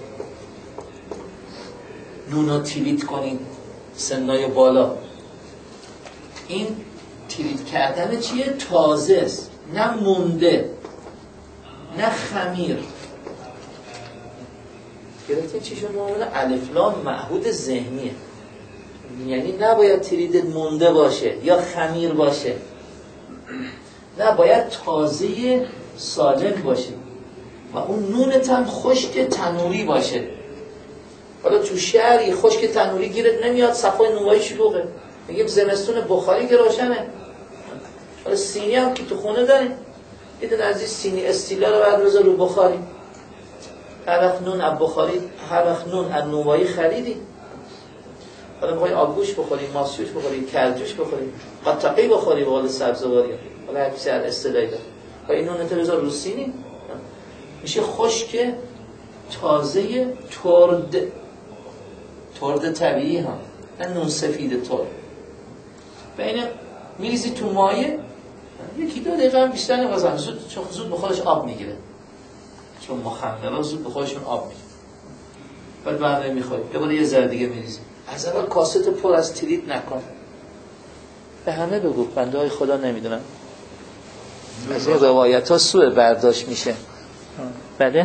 نونا تیلیت کنین سنای بالا. این تیلیت کردن چیه؟ تازه است، نه مونده، نه خمیر. گرفتین چی شد؟ معامله الف لام معهود ذهنیه، یعنی نباید تریدت مونده باشه یا خمیر باشه، نه باید تازه سالم باشه و اون نونت هم خشک تنوری باشه. حالا تو شهری خشک تنوری گیرت نمیاد، صفای نونوایی شلوغه، میگیم زمستون بخاری که روشنه. حالا سینی هم که تو خونه داریم، یه دونه از این سینی استیلا رو بعد بذار رو بخاری، هر وقت نون از بخاری، هر وقت نون از نونوایی خریدی، حالا میخوای آبگوش بخوری، ماسجوش بخوری، کلجوش بخوری، قطعی بخوری، به قول سبزواری، حالا هر کسی هر اصطلاحی داره، حالا این نونت بذار رو سینی، میشه خشک تازه ترد، ترد طبیعی ها، نه نون سفید ترد. و اینه میریزی تو مایه، یکی دو دقیقه هم بیشتر نمی‌خواد، زود چون زود به خودش آب میگیره، چون مخمرها زود به خودشون آب میگیره. بعد بعد میخوای یه بار یه ذره دیگه میریزی. از اول کاست پر از تریت نکن. به همه بگو، بنده های خدا نمیدونم. از این روایت ها سوء برداشت میشه. بله؟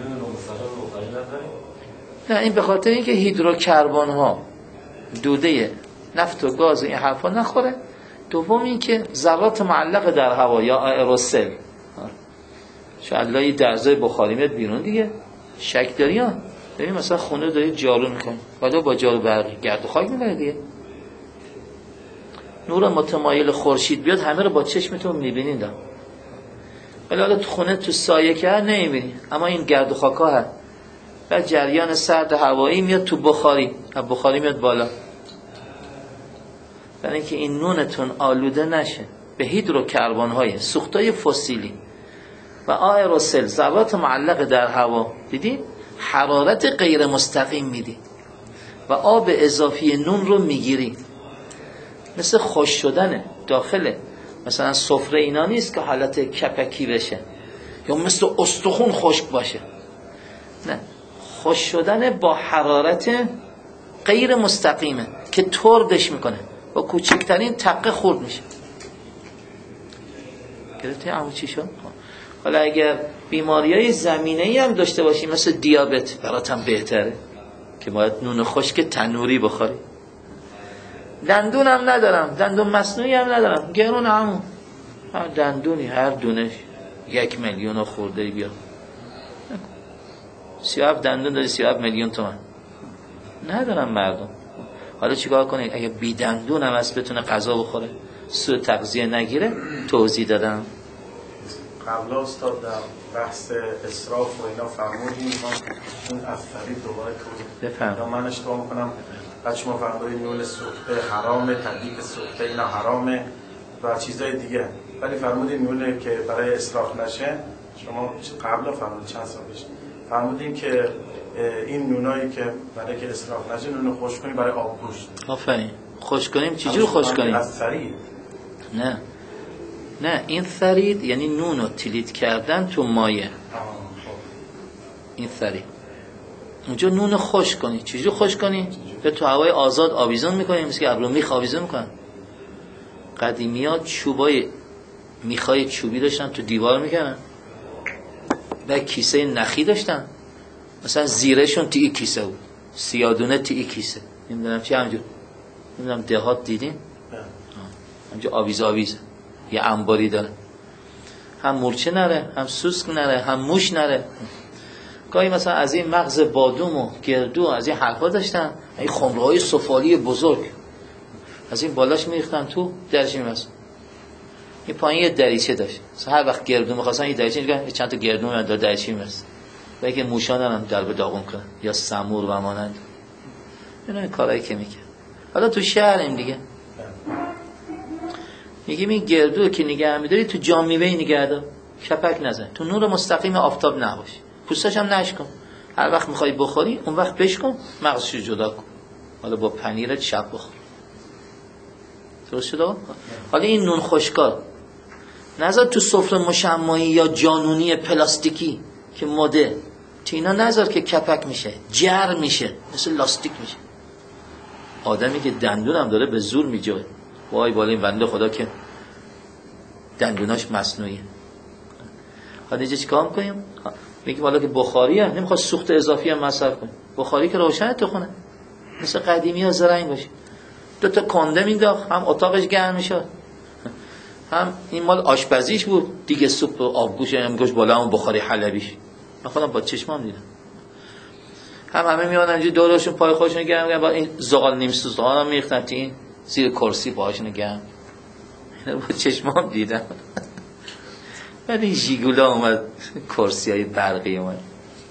نه این به خاطر اینکه هیدروکربن ها دوده نفت و گاز این حرفا نخوره. دوم اینکه ذرات معلق در هوا یا آئروسل، شعله‌ای درزای بخاری میاد بیرون دیگه، شک داری ها؟ ببین مثلا خونه داری جارو میکنی، بعدا با جارو برقی گرد و خاک میبره دیگه. نور متمایل خورشید بیاد همه رو با چشمتون میبینین دا. ولی حالا تو خونه تو سایه که هر نمیبینی، اما این گرد و خاک ها هست. بعد جریان سرد هوایی میاد تو بخاری، بخاری میاد بالا، برای اینکه این نونتون آلوده نشه به هیدروکربن های سوختای فسیلی و آئروسل، ذرات معلق در هوا. دیدی حرارت غیر مستقیم میدی و آب اضافی نون رو میگیری، مثل خوش شدنه داخله. مثلا سفره اینا نیست که حالت کپکی بشه یا مثل استخون خشک باشه، نه، خوش شدن با حرارت غیر مستقیمه که تردش میکنه، با کوچکترین تقه خورد میشه. گرفتی همون چی شد؟ حالا اگر بیماریای زمینه‌ای هم داشته باشی مثل دیابت، برات هم بهتره که باید نون خشک تنوری بخوری. دندون هم ندارم، دندون مصنوعی هم ندارم، گرون همون هم دندونی هر دونش یک میلیون خورده بیا، سی و هفت دندون داری، سی و هفت میلیون تومان ندارم مردم. حالا چیکار کنید اگه بی دندون هم از بتونه غذا بخوره، سوء تغذیه نگیره؟ توضیح دادم قبلا استاد در بحث اسراف و اینا فرمودیم، اون اثری دوباره توضیح بفرمایید. من اشتباه میکنم بعد شما فرمودید نون سوخته حرامه، تدقیق سوخته اینا حرامه و چیزای دیگه، ولی فرمودید نونه که برای اسراف نشه، شما قبلا فرمودید چند سال پیش فرمودین که این نونایی که برای که اسراف نشه نون خشک کنیم برای آبگوش. آفرین. خشک کنیم چجور خشک کنیم؟ از ثرید. نه نه این ثرید یعنی نون رو تلیت کردن تو مایه. آه خب. این ثرید. اونجا نون خشک کنی. چجور خشک کنی؟ به تو هوای آزاد آویزون میکنیم، مثل که ابرو میخ آویزون میکنن. قدیمی‌ها چوبای میخای چوبی داشتن تو دیوار میکنن، و کیسه نخی داشتن، مثلا زیرشون تی کیسه بود، سیادونه تی کیسه، نمیدونم چی، همجور نمیدونم دهات دیدین همجور آویز آویز یه انباری داره، هم مورچه نره، هم سوسک نره، هم موش نره. گاهی مثلا از این مغز بادوم و گردو از این حرفا داشتن، این خمره های سفالی بزرگ از این بالاش میریختن تو درش میبستن، این پایین یه دریچه داشت، هر وقت گردو می‌خواستن این دریچه میگن چند تا گردو میاد داره دریچه میبست، و اینکه موشان هم در به داغون کنن یا سمور و مانند اینا کارایی که میکنه. حالا تو شهریم دیگه میگیم این گردو که نگه می‌داری تو جام میوه نگه دار، کپک نزن، تو نور مستقیم آفتاب نباش، پوستش هم نشکن، هر وقت میخوای بخوری اون وقت بشکن، مغزشو جدا کن، حالا با پنیرت شب بخور. درست شده؟ حالا این نون خشکار نذار تو سفره مشمعی یا جانونی پلاستیکی که مده، تینا نذار که کپک میشه، جر میشه، مثل لاستیک میشه. آدمی که دندون هم داره به زور میجوه، وای بالا این بنده خدا که دندوناش مصنوعیه. حالا اینجا چیکار میکنیم؟ میگه والا که بخاریه، نمیخواد سوخت اضافی هم مصرف کنه. بخاری که روشنه تو خونه، مثل قدیمی ها زرنگ باشه. دو تا کنده مینداخت، هم اتاقش گرم میشد، هم این مال آشپزیش بود دیگه. سوپ آبگوش هم گوش بالا هم بخاری حلبیش، من خودم با چشمام دیدم. هم همه میادن اینجا دورشون پای خودشون گرم می‌کردن، با این زغال نیم سوزغال هم میریختن این زیر کرسی پاهاشون گرم. با چشمام دیدم. بعد این ژیگولا اومد، کرسی های برقی اومد.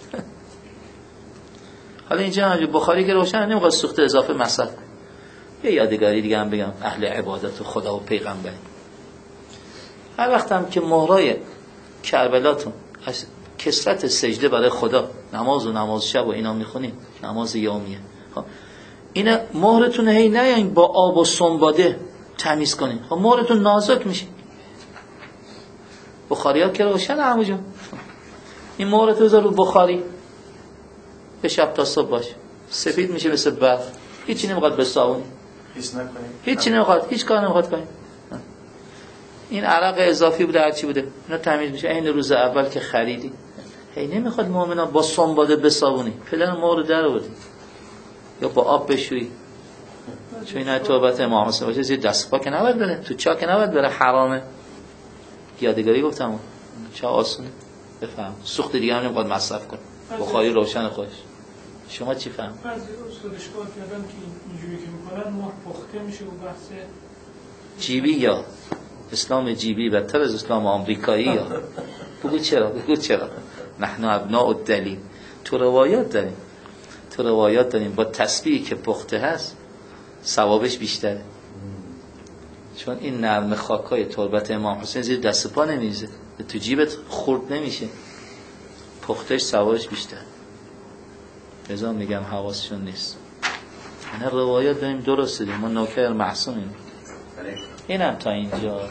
حالا اینجا بخاری که روشن، نمیخواد سوخت اضافه مصرف. یه یادگاری دیگه هم بگم، اهل عبادت و خدا و پیغمبر. هر وقت هم که مهرای کربلاتون از کثرت سجده برای خدا، نماز و نماز شب و اینا میخونیم، نماز یومیه، خب اینا مهرتون هی نیاین با آب و سنباده تمیز کنین، خب مهرتون نازک میشه. بخاری ها که روشن همونجا، این مهرتون بذار رو بخاری به شب تا صبح باشه، سفید میشه مثل برف، هیچی نمیخواد بساونی، هیچی نمیخواد، هیچ کار نمیخواد کنی. این عرق اضافی بوده هرچی بوده اینا تمیز میشه. این روز اول که خریدی هی نمیخواد مؤمنان با سنباده بسابونی، پدر مهر در آوردی یا با آب بشویی، چون اینا توبت امام حسین باشه، زیر دست پا که نباید بره، تو چا که نباید بره، حرامه. یادگاری گفتم چا آسونه. بفهم سوخت دیگه هم نمیخواد مصرف کن، بخاری روشن خودش. شما چی فهم؟ بعضی استاد اشکال کردن که اینجوری که میکنن مهر پخته میشه و بحث جیبی یا اسلام جیبی بدتر از اسلام آمریکایی یا بگو چرا بگو چرا نحن ابناء الدلیل. تو روایات داریم تو روایات داریم با تسبیحی که پخته هست ثوابش بیشتره، چون این نرم خاکای تربت امام حسین زیر دست پا نمیزه، تو جیبت خورد نمیشه، پختش ثوابش بیشتر. لذا میگم حواسشون نیست. این روایات داریم درست داریم، ما نوکر معصومیم. اینم تا اینجا.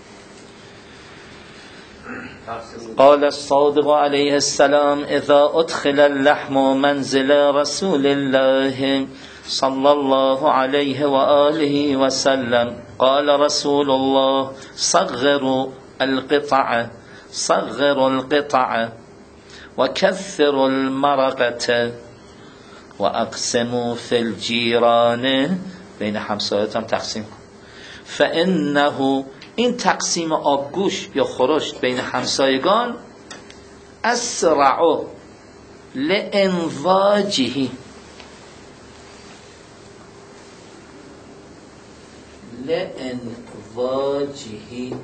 قال الصادق عليه السلام اذا ادخل اللحم منزل رسول الله صلى الله عليه وآله وسلم قال رسول الله صغروا القطع صغروا القطع وكثروا المرقة واقسموا في الجيران. بین همسایت هم تقسیم کن. فانه این تقسیم آبگوش یا خورشت بین همسایگان اسرع لانضاجه لانضاجه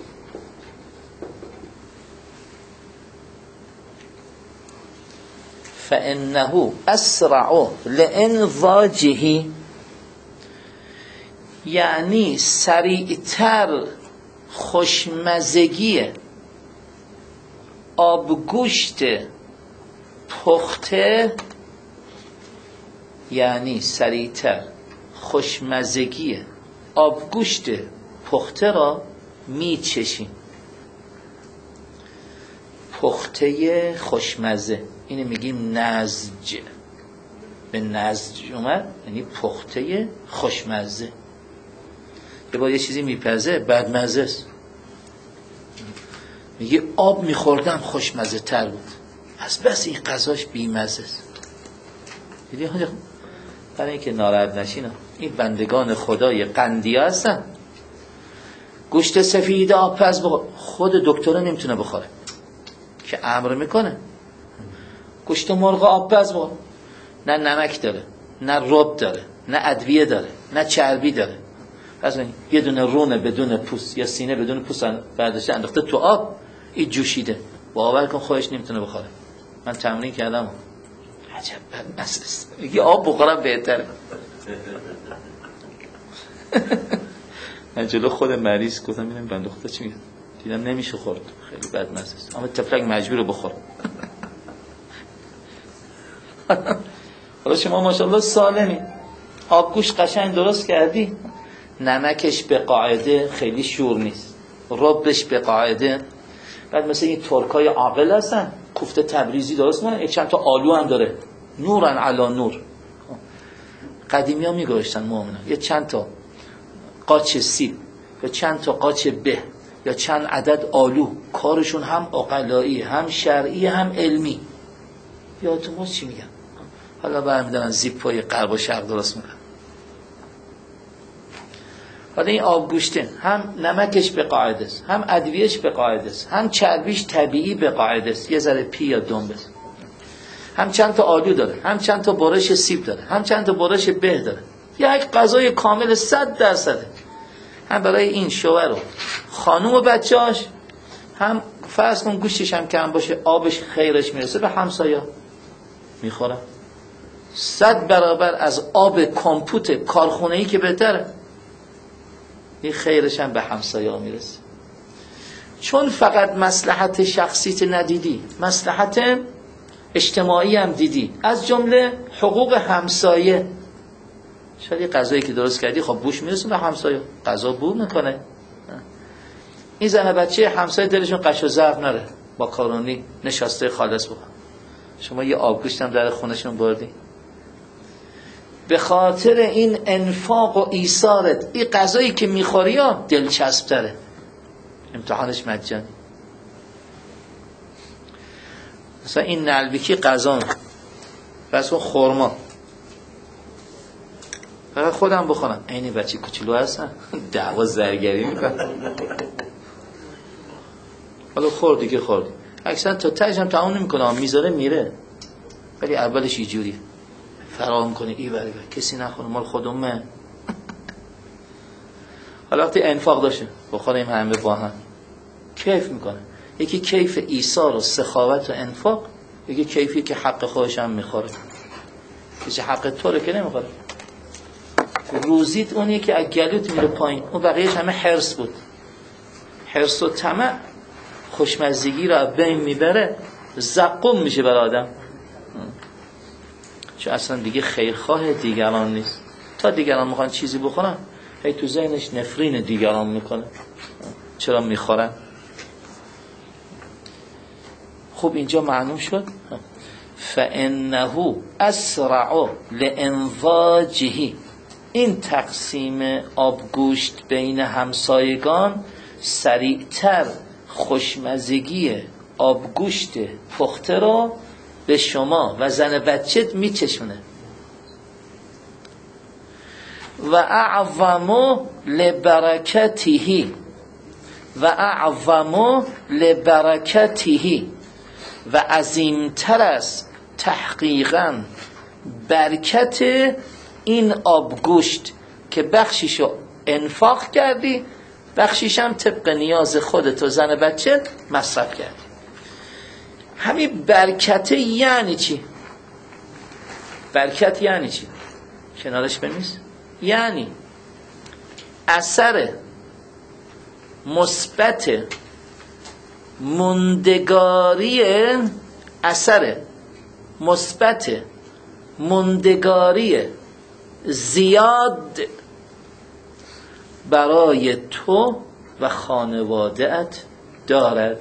فانه اسرع لانضاجه، یعنی سریعتر خوشمزگی آبگوشت پخته، یعنی سریعتر خوشمزگی آبگوشت پخته را میچشیم. پخته خوشمزه اینو میگیم نزج. به نزج اومد یعنی پخته خوشمزه. یه بار یه چیزی میپزه بعد مزه است، میگه آب میخوردم خوشمزه تر بود، از بس این غذاش بیمزه است. دیدی ها؟ برای اینکه ناراحت نشین، این بندگان خدای قندی هستن، گوشت سفید آب پز بخور، خود دکتر نمیتونه بخوره که امر میکنه گوشت مرغ آب پز بخور، نه نمک داره، نه رب داره، نه ادویه داره، نه چربی داره. از این یه دونه رونه بدون پوست یا سینه بدون پوست برداشته انداخته تو آب، این جوشیده، باور کن خودش نمیتونه بخوره. من تمرین کردم، عجب بد مسئله، میگه آب بخورم بهتره. من جلو خود مریض گفتم ببینم بنده خدا چی میگه، دیدم نمیشه خورد، خیلی بد مسئله است، اما تفلک مجبور بخور. حالا شما ماشاءالله سالمی، آبگوش قشنگ درست کردی، نمکش به قاعده خیلی شور نیست، ربش به قاعده. بعد مثل این ترکای عاقل هستن، کوفته تبریزی درست کنن، یک چند تا آلو هم داره، نورن علا نور. قدیمی ها میگوشتن مؤمنان یه چند تا قاچ سیب یا چند تا قاچ به یا چند عدد آلو، کارشون هم عقلایی هم شرعی هم علمی. یادتون ما چی میگن؟ حالا برمیدارن زیپای غرب و شرق درست میکنن. حالا این آبگوشته هم نمکش به قاعده است، هم ادویهش به قاعده است، هم چربیش طبیعی به قاعده است، یه ذره پی یا دنبه، هم چند تا آلو داره، هم چند تا برش سیب داره، هم چند تا برش به داره. یک غذای کامل صد درصده. هم برای این شوهر و خانوم و بچه‌اش، هم فرض کن گوشتش هم کم باشه آبش خیرش میرسه به همسایه میخورن. صد برابر از آب کامپوت کارخونه‌ای که بهتره. این خیرش هم به همسایه میرسه. چون فقط مصلحت شخصیت ندیدی، مصلحت اجتماعی هم دیدی، از جمله حقوق همسایه. شاید غذایی که درست کردی خب بوش میرسه به همسایه، غذا بو میکنه. این زن بچه همسایه دلشون قش و ظرف نره، با کارونی نشاسته خالص بخور. شما یه آبگوشت هم در خونشون بردی. به خاطر این انفاق و ایثارت این غذایی که میخوری ها دلچسب تره، امتحانش مجانی. مثلا این نلبیکی غذا، پس اون خورما فقط خودم بخورم، اینی بچه کوچولو هستن دعوا زرگری میکنن. حالا خوردی که خوردی، اکثر تا تهش هم تعاون نمیکنه، میذاره میره، ولی اولش اینجوری فرام کنه ای بره کسی نخوره مال خودمه. حالا وقتی انفاق داشته بخوریم همه با هم کیف میکنه. یکی کیف ایثار و سخاوت و انفاق، یکی کیفی که حق خودش هم میخوره. کسی حق تو رو که نمیخوره. روزیت اونیه که از گلوت میره پایین، اون بقیهش همه حرص بود. حرص و طمع خوشمزگی رو بین میبره، زقوم میشه بر آدم، چون اصلا دیگه خیرخواه دیگران نیست. تا دیگران میخوان چیزی بخورن هی تو ذهنش نفرین دیگران میکنه، چرا میخورن. خب اینجا معلوم شد فانه اسرع لانضاجه، این تقسیم آبگوشت بین همسایگان سریعتر خوشمزگی آبگوشت پخته را به شما و زن بچت میچشونه. و اعظم لبرکته، و اعظم لبرکته، و عظیمتر است تحقیقاً برکت این آبگوشت که بخشیشو انفاق کردی، بخشیشم طبق نیاز خودت و زن بچه مصرف کردی. همین برکت یعنی چی؟ برکت یعنی چی؟ کنارش بنویس. یعنی اثر مثبت مندگاری، اثر مثبت مندگاری زیاد برای تو و خانواده‌ات دارد.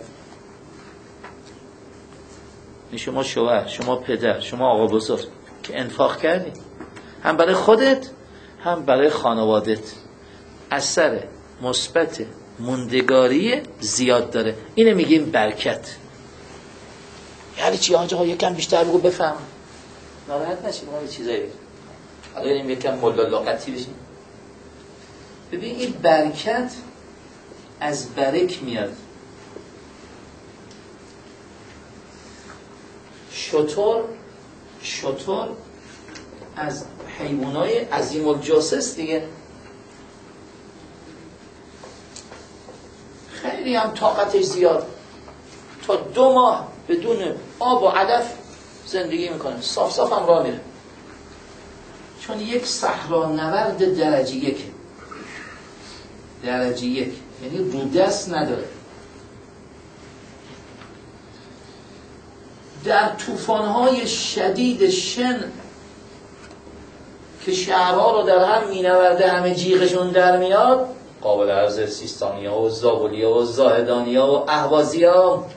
شما شوهر، شما پدر، شما آقا بزرگ که انفاق کردی، هم برای خودت هم برای خانوادت اثر مثبت مندگاری زیاد داره. اینه میگیم برکت. یعنی چی آنجا؟ یکم بیشتر بگو بفهم، ناراحت نشیم. ما چیزایی حالا اینیم یکم ملالقتی بشیم. ببین این برکت از برک میاد. شتر شتر از حیوانای عظیم الجثه دیگه، خیلی هم طاقتش زیاد، تا دو ماه بدون آب و علف زندگی میکنه، صاف صاف هم راه میره، چون یک صحرا نورد درجه یک، درجه یک یعنی رودست نداره. در طوفان‌های شدید شن که شهرها رو در هم مینورده، همه جیغشون در میاد، قابل عرض سیستانیا و زابلیا و زاهدانیا و اهوازیا،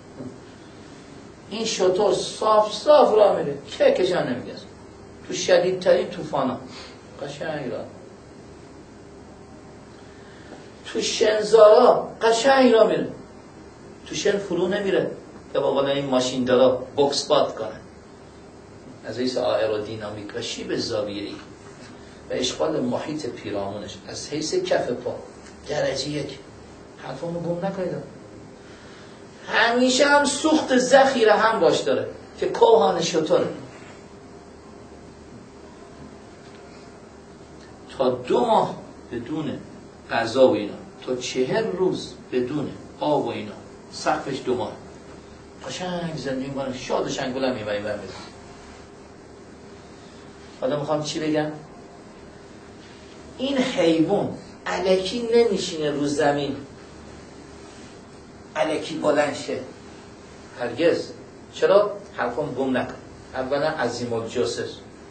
این شطور صاف صاف راه میره، که کشان نمیگه تو شدیدترین طوفانا قشنگ راه. تو شنزارا قشنگ را میره، تو شن فرو نمیره که با قول این ماشین دارا بوکس باد کنه از حیث آئرودینامیک و شیب زاویه‌ای و اشغال محیط پیرامونش از حیث کف پا درجه یک. حرفمو گم نکنید. همیشه هم سوخت ذخیره هم باش داره که کوهان شطوره. تا دو ماه بدون غذا و اینا، تا چهل روز بدون آب و اینا، سقفش دو ماه قشنگ زندگی می‌کنه، شاد و شنگول هم می‌بری برمی‌داره. حالا میخوام چی بگم؟ این حیوان الکی نمیشینه رو زمین الکی بلند شه، هرگز. چرا؟ حرفم گم نکن. اولا عظیم الجثه،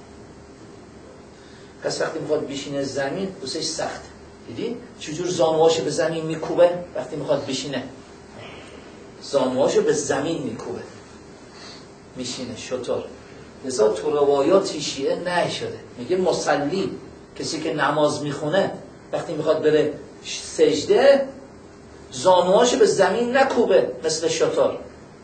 پس وقتی میخواد بشینه زمین بسش سخت. دیدی چجور زانوهاشو به زمین میکوبه؟ وقتی میخواد بشینه زانوهاشو به زمین میکوبه میشینه شطور. لذا تو روایات شیعه نه شده، میگه مصلی کسی که نماز میخونه وقتی میخواد بره سجده زانوهاشو به زمین نکوبه مثل شطور،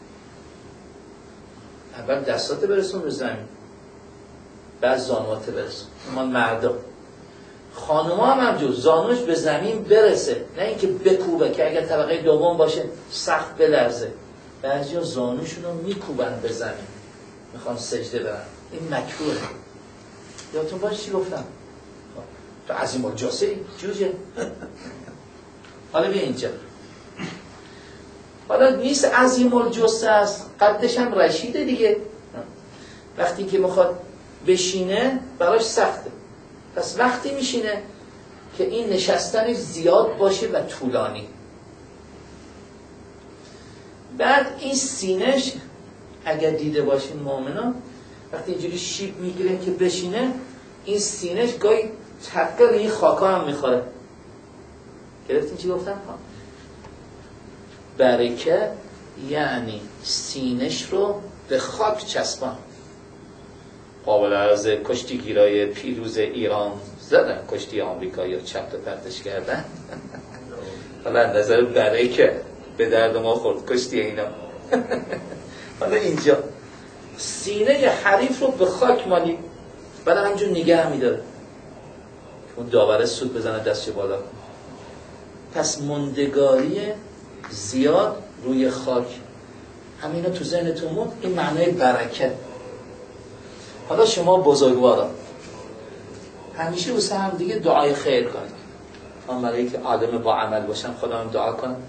اول دستات برسون به زمین بعد زانوات برسون. اما مردا، خانوما هم همجور زانوش به زمین برسه، نه اینکه بکوبه که اگر طبقه دوم باشه سخت بلرزه. بعضیا زانوشون رو میکوبن به زمین میخوان سجده برن، این مکروهه. یادتون باشه چی گفتم؟ تو عظیم الجثه جوجه. حالا بیا اینجا، حالا نیست عظیم الجثه است، قدش هم رشیده دیگه. وقتی که میخواد بشینه براش سخته، پس وقتی میشینه که این نشستنش زیاد باشه و طولانی. بعد این سینش اگر دیده باشین مؤمنا وقتی اینجوری شیب میگیره که بشینه، این سینش گاهی تقل این خاکا هم میخوره. گرفتین چی گفتم؟ برکه یعنی سینش رو به خاک چسبان. قابل عرض کشتیگیرای پیروز ایران زدن، کشتی آمریکایی رو چپ و پرتش کردن. حالا نظر برکه به درد ما خورد کشتی اینا. حالا اینجا سینه حریف رو به خاک مالی بعد همجور نگه میداره اون داوره سود بزنه دستش بالا. پس مندگاری زیاد روی خاک، همینا تو ذهنتون موند، این معنای برکه. حالا شما بزرگواران همیشه واسه هم دیگه دعای خیر کنید. من برای که آدم با عمل باشم خدا هم دعا کنم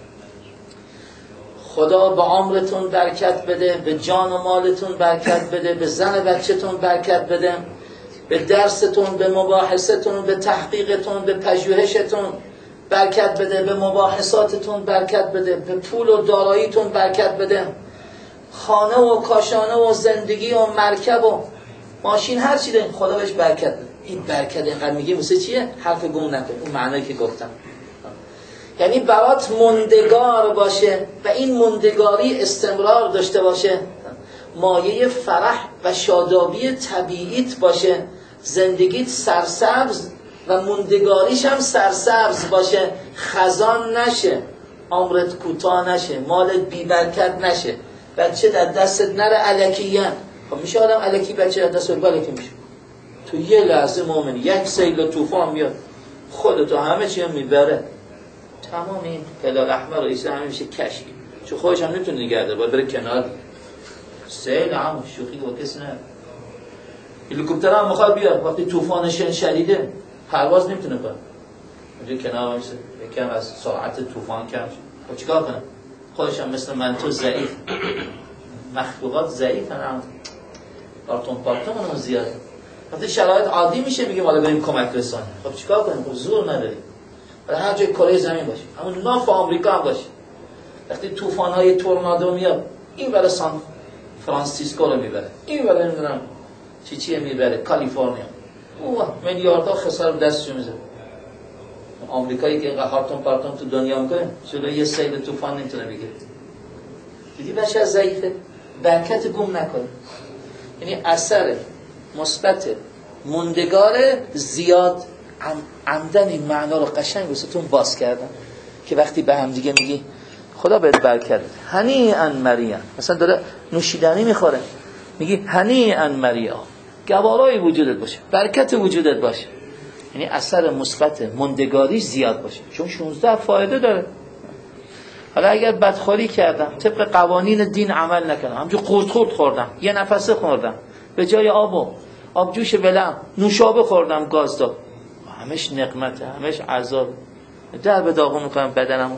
خدا به عمرتون برکت بده، به جان و مالتون برکت بده، به زن بچه‌تون برکت بده، به درستون، به مباحثتون، به تحقیقتون، به پژوهشتون برکت بده، به مباحثاتتون برکت بده، به پول و داراییتون برکت بده، خانه و کاشانه و زندگی و مرکب و ماشین هر چی دارین خدا بهش برکت بده. این برکت اینقدر میگه واسه چیه؟ حرف گم نکن، اون معنایی که گفتم. یعنی برات مندگار باشه و این مندگاری استمرار داشته باشه، مایه فرح و شادابی طبیعیت باشه، زندگیت سرسبز و مندگاریش هم سرسبز باشه، خزان نشه، عمرت کوتاه نشه، مالت بی برکت نشه، بچه در دستت نره الکیان. خب میشه آدم الکی بچه در دست الکی میشه؟ تو یه لحظه مومن یک سیل و طوفان میاد خودتو همه چی هم میبره، تمام این هلال احمر رئیس همه میشه کشکی، چون خودش هم نمیتونه نگه داره، باید بره کنار. سیل هم شوخی با کسی نه. هلیکوپتر هم میخواد بیاد وقتی طوفان شدیده پرواز نمیتونه کنه، اونجا کنار میشه، یکم از سرعت طوفان کم شه. خب چیکار کنه؟ خودش هم مثل من تو ضعیف، مخلوقات ضعیف هم پارتون پارتون اونم زیاده. وقتی شرایط عادی میشه میگه حالا بریم کمک رسانی. خب چیکار کنیم؟ خب زور نداریم. ولی هر جای کره زمین باشه، همون ناف آمریکا هم باشه، وقتی طوفان‌های تورنادو میاد این برای سان فرانسیسکو رو میبره، این برای نمیدونم چی چیه میبره، کالیفرنیا، اوه میلیاردها خسارت دستشو میذاره. آمریکایی که اینقدر هارتون پارتون تو دنیا میکنه جلوی یه سیل طوفان نمیتونه بگیره. دیدی بچه از ضعیفه، برکت گم نکنه. یعنی اثر مثبت مندگار زیاد عم... عمدن این معنا رو قشنگ واسهتون باز کردم که وقتی به هم دیگه میگی خدا بهت برکت هنیئا مریم، مثلا داره نوشیدنی میخوره میگی هنیئا مریم، گوارای وجودت باشه، برکت وجودت باشه، یعنی اثر مثبت مندگاری زیاد باشه، چون شانزده فایده داره. حالا اگر بدخوری کردم، طبق قوانین دین عمل نکردم، همجور قورت خورد خوردم، یه نفسه خوردم، به جای آبو آبجوش ولم، نوشابه خوردم گاز داد، همش نقمته، همش عذاب، در به داغون میکنم بدنمو.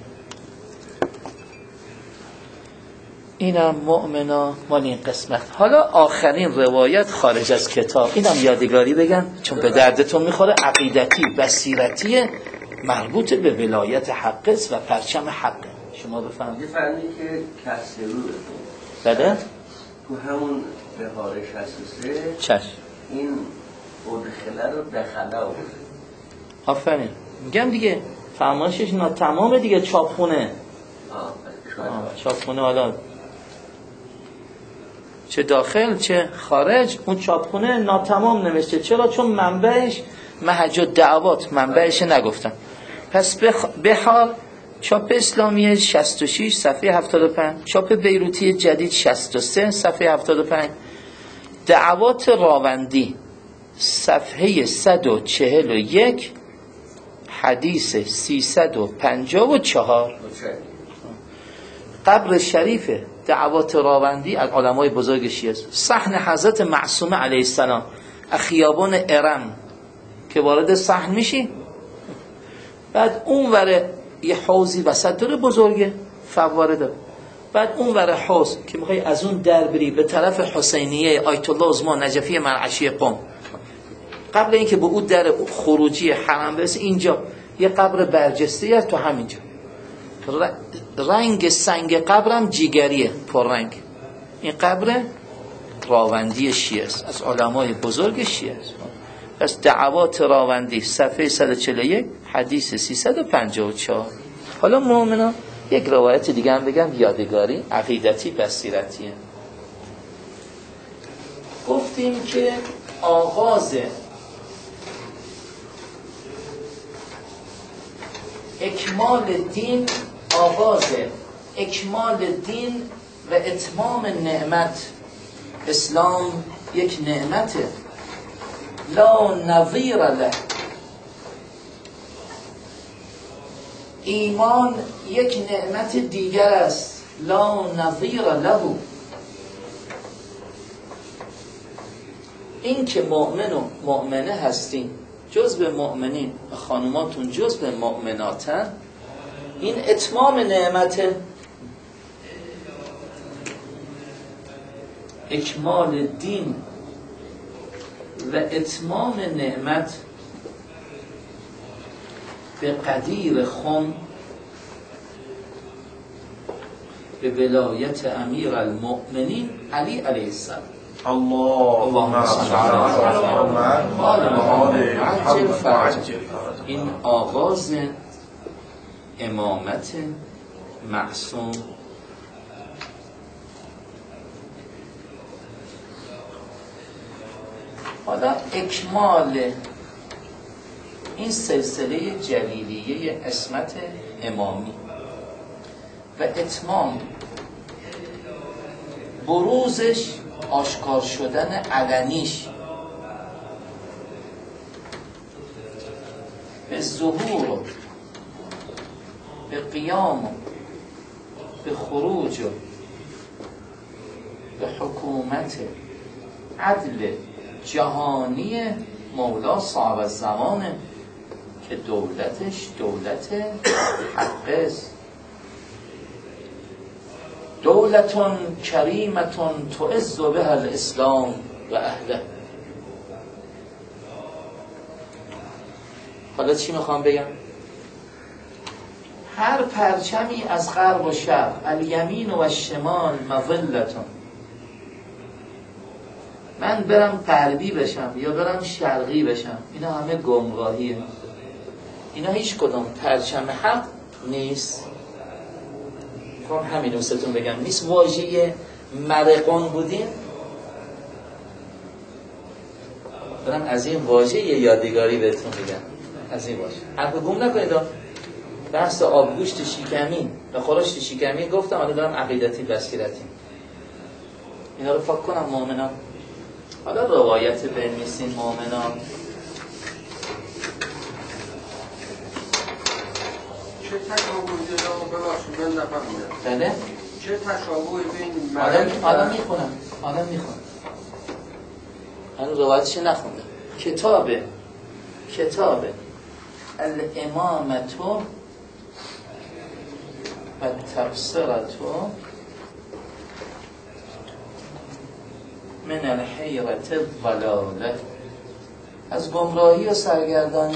اینم مؤمنا مال این قسمت. حالا آخرین روایت خارج از کتاب، اینم یادگاری بگم چون به دردتون میخوره، عقیدتی بصیرتی مربوط به ولایت حق است و پرچم حق. شما بفهمید. یه فرنی که کسرو بله؟ تو همون بهار شصت و سه چشم این ادخله رو دخله آورد. آفرین. میگم دیگه فرمایشش ناتمامه دیگه، چاپخونه. آه چاپخونه حالا چه داخل چه خارج اون چاپخونه ناتمام نوشته. چرا؟ چون منبعش محج الدعوات، منبعش نگفتم. پس بخ... بحار چاپ اسلامی شصت و شش صفحه هفتاد و پنج، چاپ بیروتی جدید شصت و سه صفحه هفتاد و پنج، دعوات راوندی صفحه صد و چهل و یک حدیث سیصد و پنجاه و چهار. قبر شریف دعوات راوندی از علمای بزرگ شیعه است. صحن حضرت معصومه علیه السلام خیابان ارم که وارد صحن میشی، بعد اون وره یه حوضی وسط داره بزرگه، فواره داره، بعد اون وره حوض که میخوای از اون در بری به طرف حسینیه آیت الله عظما نجفی مرعشی قم، قبل اینکه به اون در خروجی حرم برسه اینجا یه قبر برجسته است. تو همینجا رنگ سنگ قبرم جیگریه، پر رنگ. این قبر راوندی شیعه است، از علمای بزرگ شیعه است. پس دعوات راوندی صفحه صد و چهل و یک حدیث سیصد و پنجاه و چهار. حالا مؤمنان یک روایت دیگه هم بگم یادگاری عقیدتی بصیرتیه. گفتیم که آغاز اکمال دین، آغاز اکمال دین و اتمام نعمت، اسلام یک نعمته لا نظیر له، ایمان یک نعمت دیگر است لا نظیر له. این که مؤمن و مؤمنه هستین، جز به مؤمنین و خانوماتون جز به مؤمناتن، این اتمام نعمته. اکمال دین و اتمام نعمت به قدیر خم به ولایت امیر المؤمنین علی علیه السلام. اللهم صل علی محمد. این آغاز امامت معصوم حالا اکمال این سلسله جلیلیه عصمت امامی و اتمام بروزش، آشکار شدن علنیش به ظهور و به قیام و به خروج و به حکومت عدل جهانی مولا صاحب الزمانه که دولتش دولت حق است. دولتون کریمتون تعز بها الاسلام و اهله. حالا چی میخوام بگم؟ هر پرچمی از غرب و شرق، الیمین و شمال مظلتون، من برم غربی بشم یا برم شرقی بشم، اینا همه گمراهیه، اینا هیچ کدوم پرچم حق نیست. میخوام همین دوستتون بگم، نیست واژه مرقون بودیم دارم از این واژه یه یادگاری بهتون میگم، از این واژه حرف گم نکنید. بحث آبگوشت شیکمی و خورشت شیکمی گفتم، حالا دارم عقیدتی بصیرتی اینا رو پاک کنم. مؤمنان حالا روایت بنویسین. مؤمنان چه تشابهی رو ببخشید من نفهمیدم. بله؟ چه تشابهی بین آدم آدم میخونم آدم میخونم هنوز روایتش نخونده. کتاب کتاب الامامتو و تبصرتو من الحیرت الضلاله، از گمراهی و سرگردانی.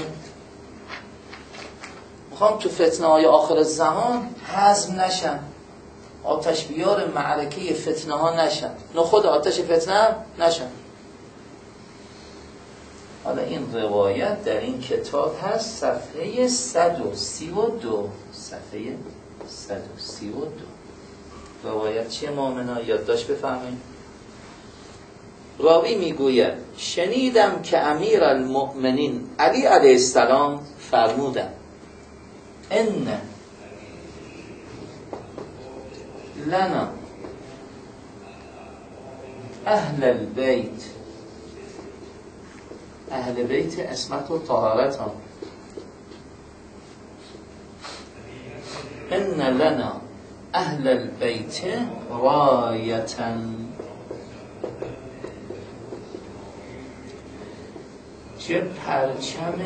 میخوام تو فتنه های آخر زمان هضم نشن، آتش بیار معرکه فتنه ها نشن، نخود آتش فتنه نشن. حالا این روایت در این کتاب هست، صفحه صد و سی و دو، صفحه صد و سی و دو. روایت چیه مؤمنا؟ یادداشت بفرمایید. راوی میگوید شنیدم که امیر المؤمنین علی علیه السلام فرمودند ان لنا اهل البیت، اهل بیت اسمت و طهارت هم، ان لنا اهل البیت رایتا، چه پرچم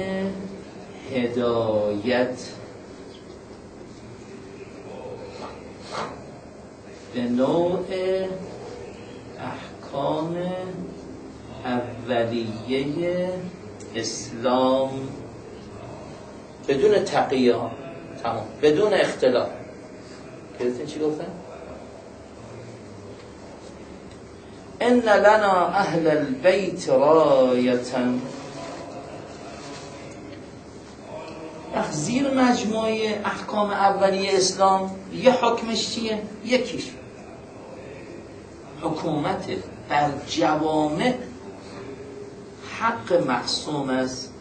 هدایت به نوع احکام اولیه اسلام، بدون تقیه ها، تمام، بدون اختلاف. گرفتین چی گفتن؟ ان لنا اهل البیت رایتا. زیر مجموعه احکام اولیه اسلام یه حکمش چیه؟ یکیش حکومت بر جوامع حق مقسوم است،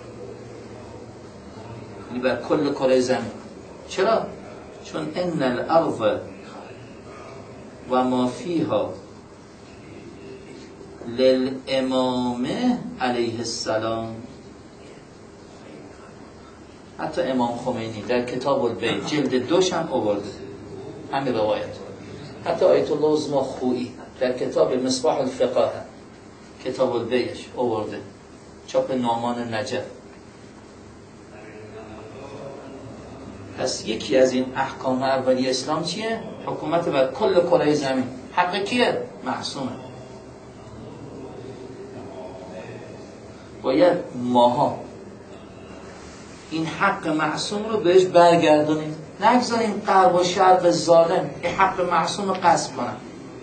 یعنی بر کل کره زمین. چرا؟ چون ان الارض و ما فیها للامام علیه السلام. حتی امام خمینی در کتاب البیت جلد دوش هم آورده همین روایت. حتی آیت الله عظما خویی در کتاب مصباح الفقه کتاب البیتش آورده، چاپ نعمان نجف. پس یکی از این احکام اولی اسلام چیه؟ حکومت بر کل کره زمین. حق کیه؟ معصومه. باید ماها این حق معصوم رو بهش برگردونیم، نگذاریم غرب و شرق ظالم این حق معصوم رو غصب کنن.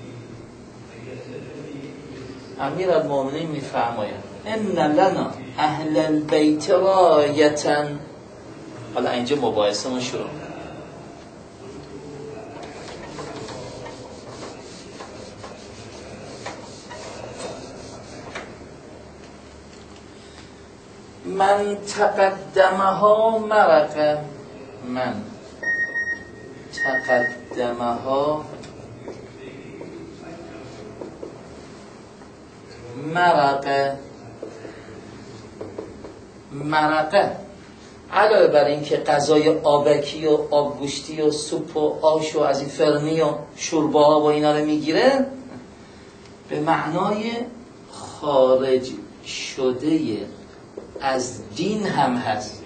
امیر المؤمنین میفرماید ان لنا اهل البیت رایتا. حالا اینجا مباحثه ما شروع. من تقدمها مرقه، من تقدمها مرقه، مرقه علاوه بر این که غذای آبکی و آبگوشتی و سوپ و آش و از این فرنی و شوربه ها و اینا رو میگیره، به معنای خارج شده از دین هم هست.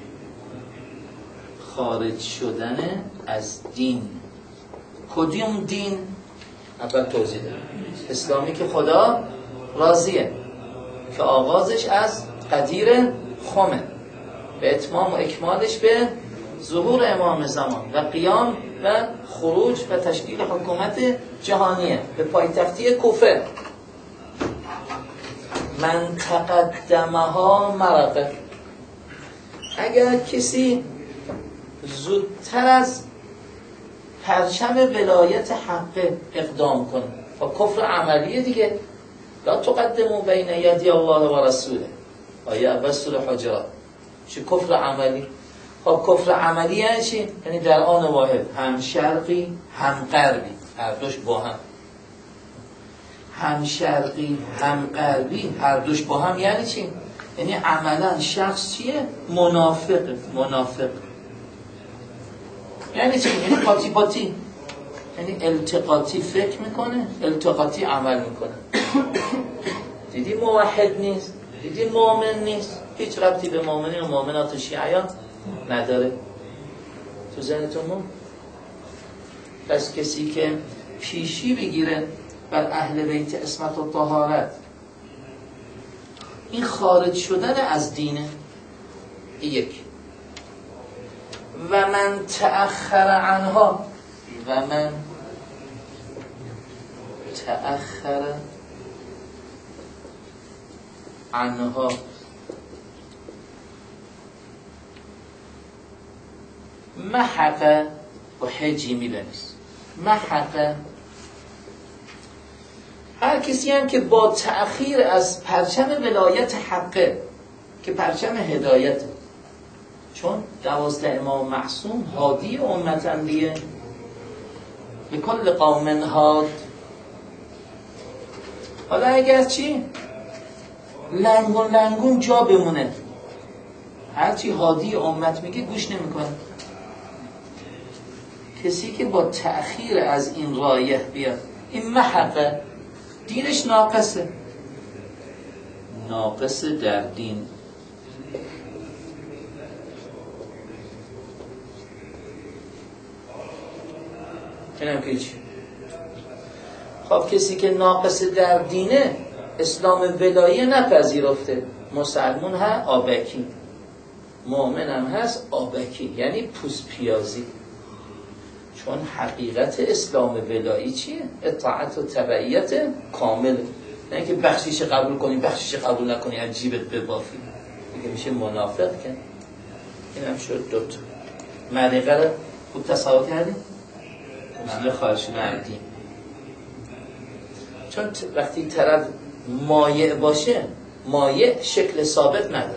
خارج شدن از دین. کدوم دین؟ اول توضیح دارم. اسلامی که خدا راضیه، که آغازش از قدیر خمه به اتمام و اکمالش به ظهور امام زمان و قیام و خروج و تشکیل حکومت جهانیه به پایتختی کوفه. من تقدمها مرقه. اگر کسی زودتر از پرچم ولایت حق اقدام کنه، با کفر عملیه دیگه، لا تقدموا بین یدی الله و رسوله، آیه اول سوره حجرات. چه کفر عملی؟ خب کفر عملی یعنی چی؟ یعنی در آن واحد هم شرقی هم غربی، هر دوش با هم. هم شرقی هم غربی هر دوش با هم یعنی چی؟ یعنی عملا شخص چیه؟ منافق. منافق یعنی چی؟ یعنی پاتی پاتی، یعنی التقاطی فکر میکنه، التقاطی عمل میکنه. دیدی موحد نیست، دیدی مؤمن نیست، هیچ ربطی به مؤمنین و مؤمنات شیعیان نداره. تو ذهنتون مون؟ پس کسی که پیشی بگیره بر اهل بیت عصمت و طهارت، این خارج شدن از دینه. یک. و من تأخر عنها، و من تأخر عنها، محق و حجی میبنیست. محق هر کسی هم که با تأخیر از پرچم ولایت حقه که پرچم هدایته، چون دوازده امام معصوم هادی امتن دیه، به کل قوم هاد. حالا اگر چی؟ لنگون لنگون جا بمونه، هرچی هادی امت میگه گوش نمیکنه. کسی که با تأخیر از این رایح بیاد، این محقه، دینش ناقصه. ناقصه در دین. اینم که چی؟ خب کسی که ناقص در دینه اسلام ولایه نپذیرفته، مسلمون ها آبکی، مؤمن هم هست آبکی، یعنی پوست پیازی. چون حقیقت اسلام ولایی چیه؟ اطاعت و تبعیت کامل، نه اینکه بخشیش قبول کنی بخشیش قبول نکنی عجیبت ببافی، دیگه میشه منافق. که این هم شد دوتا معرقه رو خوب تصور کردیم؟ مثل خارج شدن دین. چون وقتی طرف مایع باشه، مایع شکل ثابت نداره.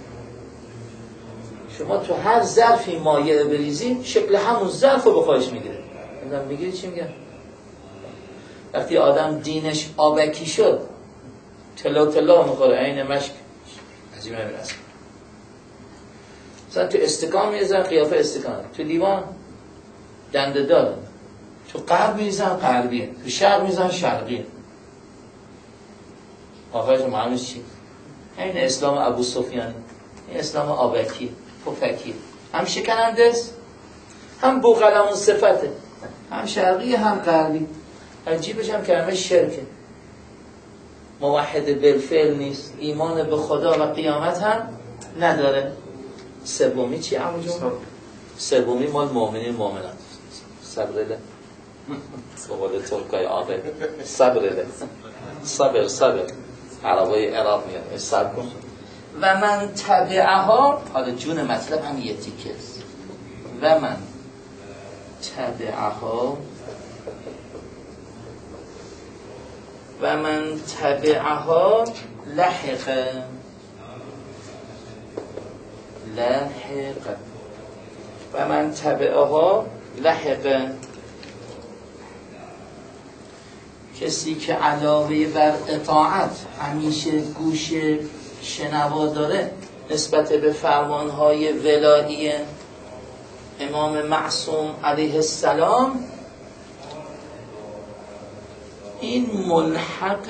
شما تو هر ظرفی مایع بریزی شکل همون ظرف رو به خودش میگیره. نمیدونم میگیری چی میگم؟ وقتی آدم دینش آبکی شد، تلا تلا میخوره، عین مشک عجیب نمیرسه. مثلا تو استکان میزن قیافه استکان، تو لیوان دنده داره، تو غرب میزن غربیه، تو شرق میزن شرقیه. آخرش معنیش چی؟ این اسلام ابو سفیانی، این اسلام آبکی پفکی، هم شکننده است، هم بوقلمون صفته، هم شرقی هم غربی. عجیبش هم که همه شرکه، موحد بالفعل نیست، ایمان به خدا و قیامت هم نداره. سومی چی عمو جون؟ سومی مال مؤمنین مؤمنات. صبرله به قول ترکای عاقل، صبرله، صبر صبر، عربای عراق میاد صبر کن. و من تبعها، حالا جون مطلب هم یه تیکه است. و من تبعها، و من تبعها لحق، لحق، و من تبعها لحق. کسی که علاوه بر اطاعت همیشه گوش شنوا داره نسبت به فرمانهای ولایی امام معصوم علیه السلام، این ملحق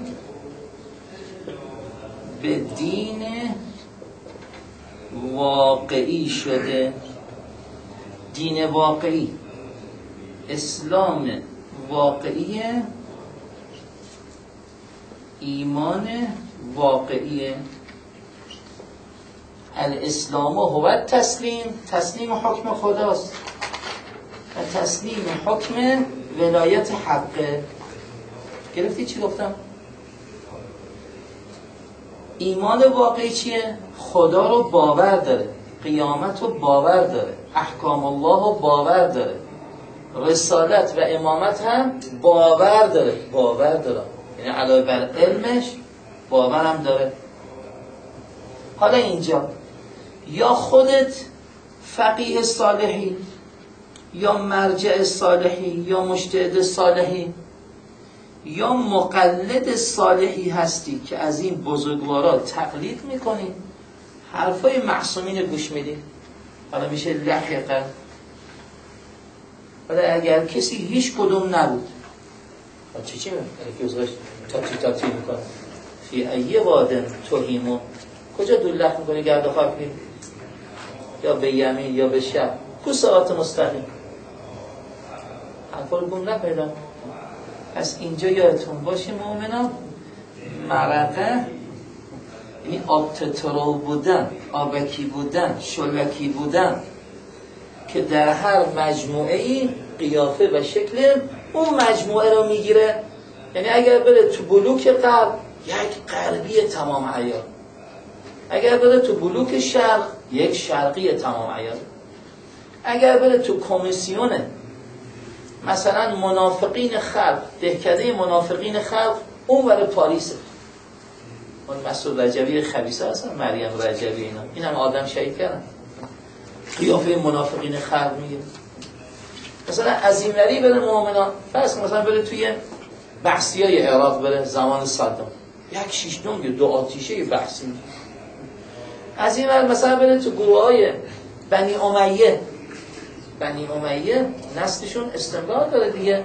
به دین واقعی شده. دین واقعی، اسلام واقعی، ایمان واقعی. الاسلام هو التسلیم، تسلیم حکم خداست و تسلیم حکم ولایت حقه. گرفتی چی گفتم؟ ایمان واقعی چیه؟ خدا رو باور داره، قیامت رو باور داره، احکام الله رو باور داره، رسالت و امامت هم باور داره. باور داره یعنی علاوه بر علمش باورم داره. حالا اینجا یا خودت فقیه صالحی یا مرجع صالحی یا مجتهد صالحی یا مقلد صالحی هستی که از این بزرگوارا تقلید میکنی، حرفای معصومین گوش میدی. حالا میشه لحقا. حالا اگر کسی هیچ کدوم نبود چی چی میگه؟ تاتی تاتی میکنه فی ایه وادن توهیمون، کجا دولت میکنی؟ گرد و خاک میری یا به یمین یا به شب، کو صراط مستقیم. حرفا رو گم نپیدا. پس اینجا یادتون باشه مؤمنان، مرقه یعنی آب تترو بودن، آبکی بودن، شلکی بودن که در هر مجموعه‌ای قیافه و شکل اون مجموعه رو میگیره. یعنی اگر بره تو بلوک غرب یک غربی تمام عیار، اگر بره تو بلوک شرق یک شرقی تمام عیار، اگر بره تو کمیسیون مثلا منافقین خلق، دهکده منافقین خلق اون ور پاریسه، اون مسعود رجبی خبیثه هستن، مریم رجبی، اینا این هم آدم شهید کردن، قیافه منافقین خلق میگه. مثلا از این وری بره مؤمنان، پس مثلا بره توی بحثی های عراق، بره زمان صدام یک شیشتون یا دو آتیشه بحثی. از این ور مثلا بره تو گروه های بنی امیه، بنی امیه نسلشون استمرار داره دیگه،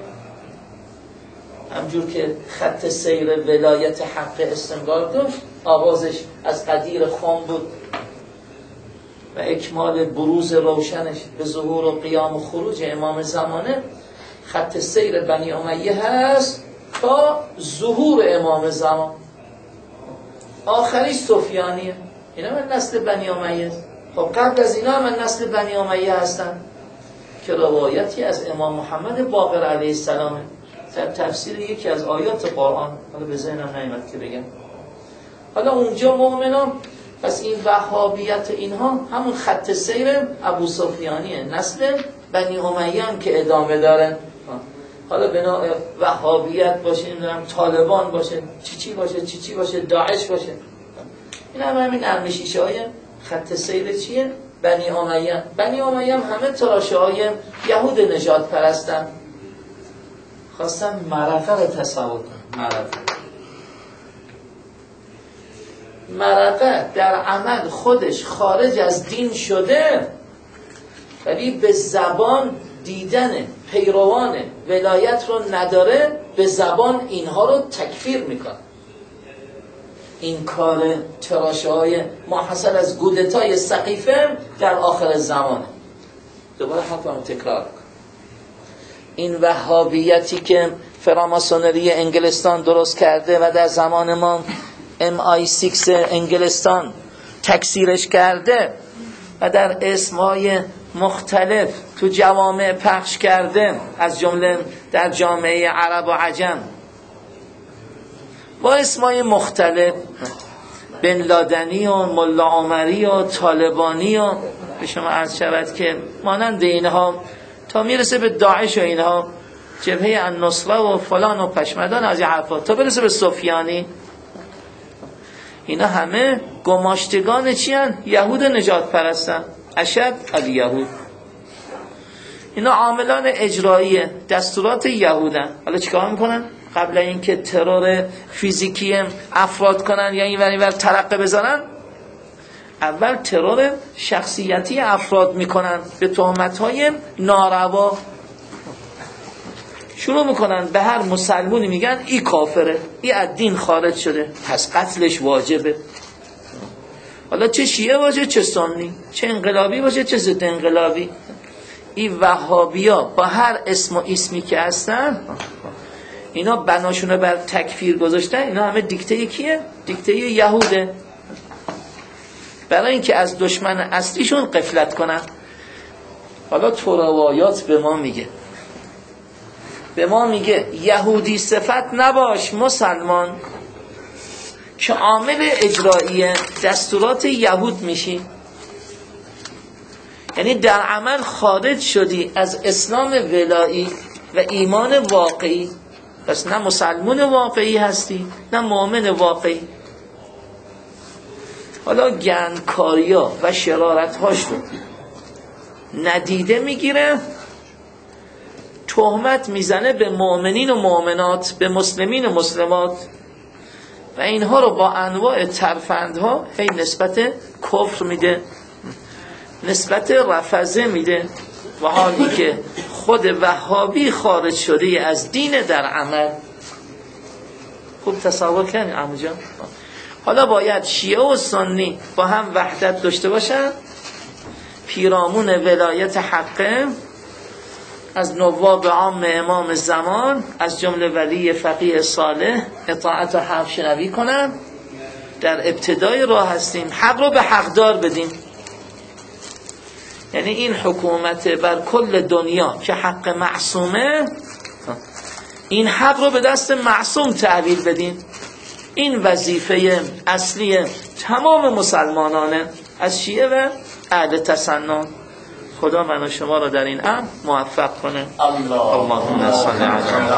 همجور که خط سیر ولایت حق استمرار داشت، آغازش از قدیر خام بود و اکمال بروز روشنش به ظهور و قیام و خروج امام زمانه. خط سیر بنی امیه هست تا ظهور امام زمان، آخریش سفیانیه. اینا من نسل بنی امیه. خب قبل از اینا من نسل بنی امیه هستن که روایتی از امام محمد باقر علیه السلام در تفسیر یکی از آیات قرآن، حالا به ذهنم نیامد که بگم. حالا اونجا مؤمنان، پس این وهابیت اینها همون خط سیر ابو سفیانیه، نسل بنی امیه هم که ادامه داره. حالا بنا وهابیت باشه، نمیدونم طالبان باشه، چی چی باشه، چی چی باشه، داعش باشه، این هم همین ارمشیشه های خط سیر چیه؟ بنی امیه. بنی امیه هم همه تراشه های یهود نجات پرستن. خواستم مرقه رو تصور کنم. مرقه مرقه در عمل خودش خارج از دین شده، ولی به زبان دیدن پیروان ولایت رو نداره، به زبان اینها رو تکفیر میکنه. این کار تراشه های ما حاصل از گودتای سقیفه در آخر زمانه. دوباره حرفم تکرار کنم. این وهابیتی که فراماسونری انگلستان درست کرده و در زمان ما ام آی سیکس انگلستان تکثیرش کرده و در اسمهای مختلف تو جوامع پخش کرده، از جمله در جامعه عرب و عجم با اسمهای مختلف، بن لادنی و ملا عمری و طالبانی و به شما عرض شود که مانند اینها تا میرسه به داعش و اینها، جبهه النصره و فلان و پشمدان، از این حرفا تا برسه به سفیانی، اینا همه گماشتگان چی هن؟ یهود نجات پرستن، اشد الیهود. اینا عاملان اجرایی دستورات یهودن. حالا چیکار میکنن؟ قبل اینکه ترور فیزیکی افراد کنن یا این ور این ور ترقه بزنن، اول ترور شخصیتی افراد میکنن به تهمت‌های ناروا. شروع میکنن به هر مسلمونی میگن ای کافره، ای از دین خارج شده، پس قتلش واجبه. حالا چه شیعه باشه چه سنی، چه انقلابی باشه چه ضد انقلابی، این وهابیا با هر اسم و اسمی که هستن، اینا بناشونه بر تکفیر گذاشتن. اینا همه دیکته کیه؟ دیکته یهوده، برای اینکه از دشمن اصلیشون غفلت کنن. حالا تو روایات به ما میگه به ما میگه یهودی صفت نباش مسلمان که عامل اجرایی دستورات یهود میشی، یعنی در عمل خارج شدی از اسلام ولایی و ایمان واقعی. پس نه مسلمان واقعی هستی نه مؤمن واقعی. حالا گندکاریا و شرارت‌هاش رو ندیده میگیره، تهمت میزنه به مؤمنین و مؤمنات، به مسلمین و مسلمات، و اینها رو با انواع ترفندها هی نسبت کفر میده، نسبت رفضه میده، و حالی که خود وهابی خارج شده از دین در عمل. خوب تصور کنید عمو جان. حالا باید شیعه و سنی با هم وحدت داشته باشن، پیرامون ولایت حقه از نواب عام امام زمان از جمله ولی فقیه صالح اطاعت و حق شنوی کنن. در ابتدای راه هستیم، حق رو به حقدار بدیم. یعنی این حکومت بر کل دنیا که حق معصومه، این حق رو به دست معصوم تحویل بدیم. این وظیفه اصلی تمام مسلمانانه، از شیعه و اهل تسنن. خدا من و شما را در این امر موفق کنه. الله اللهم صل علی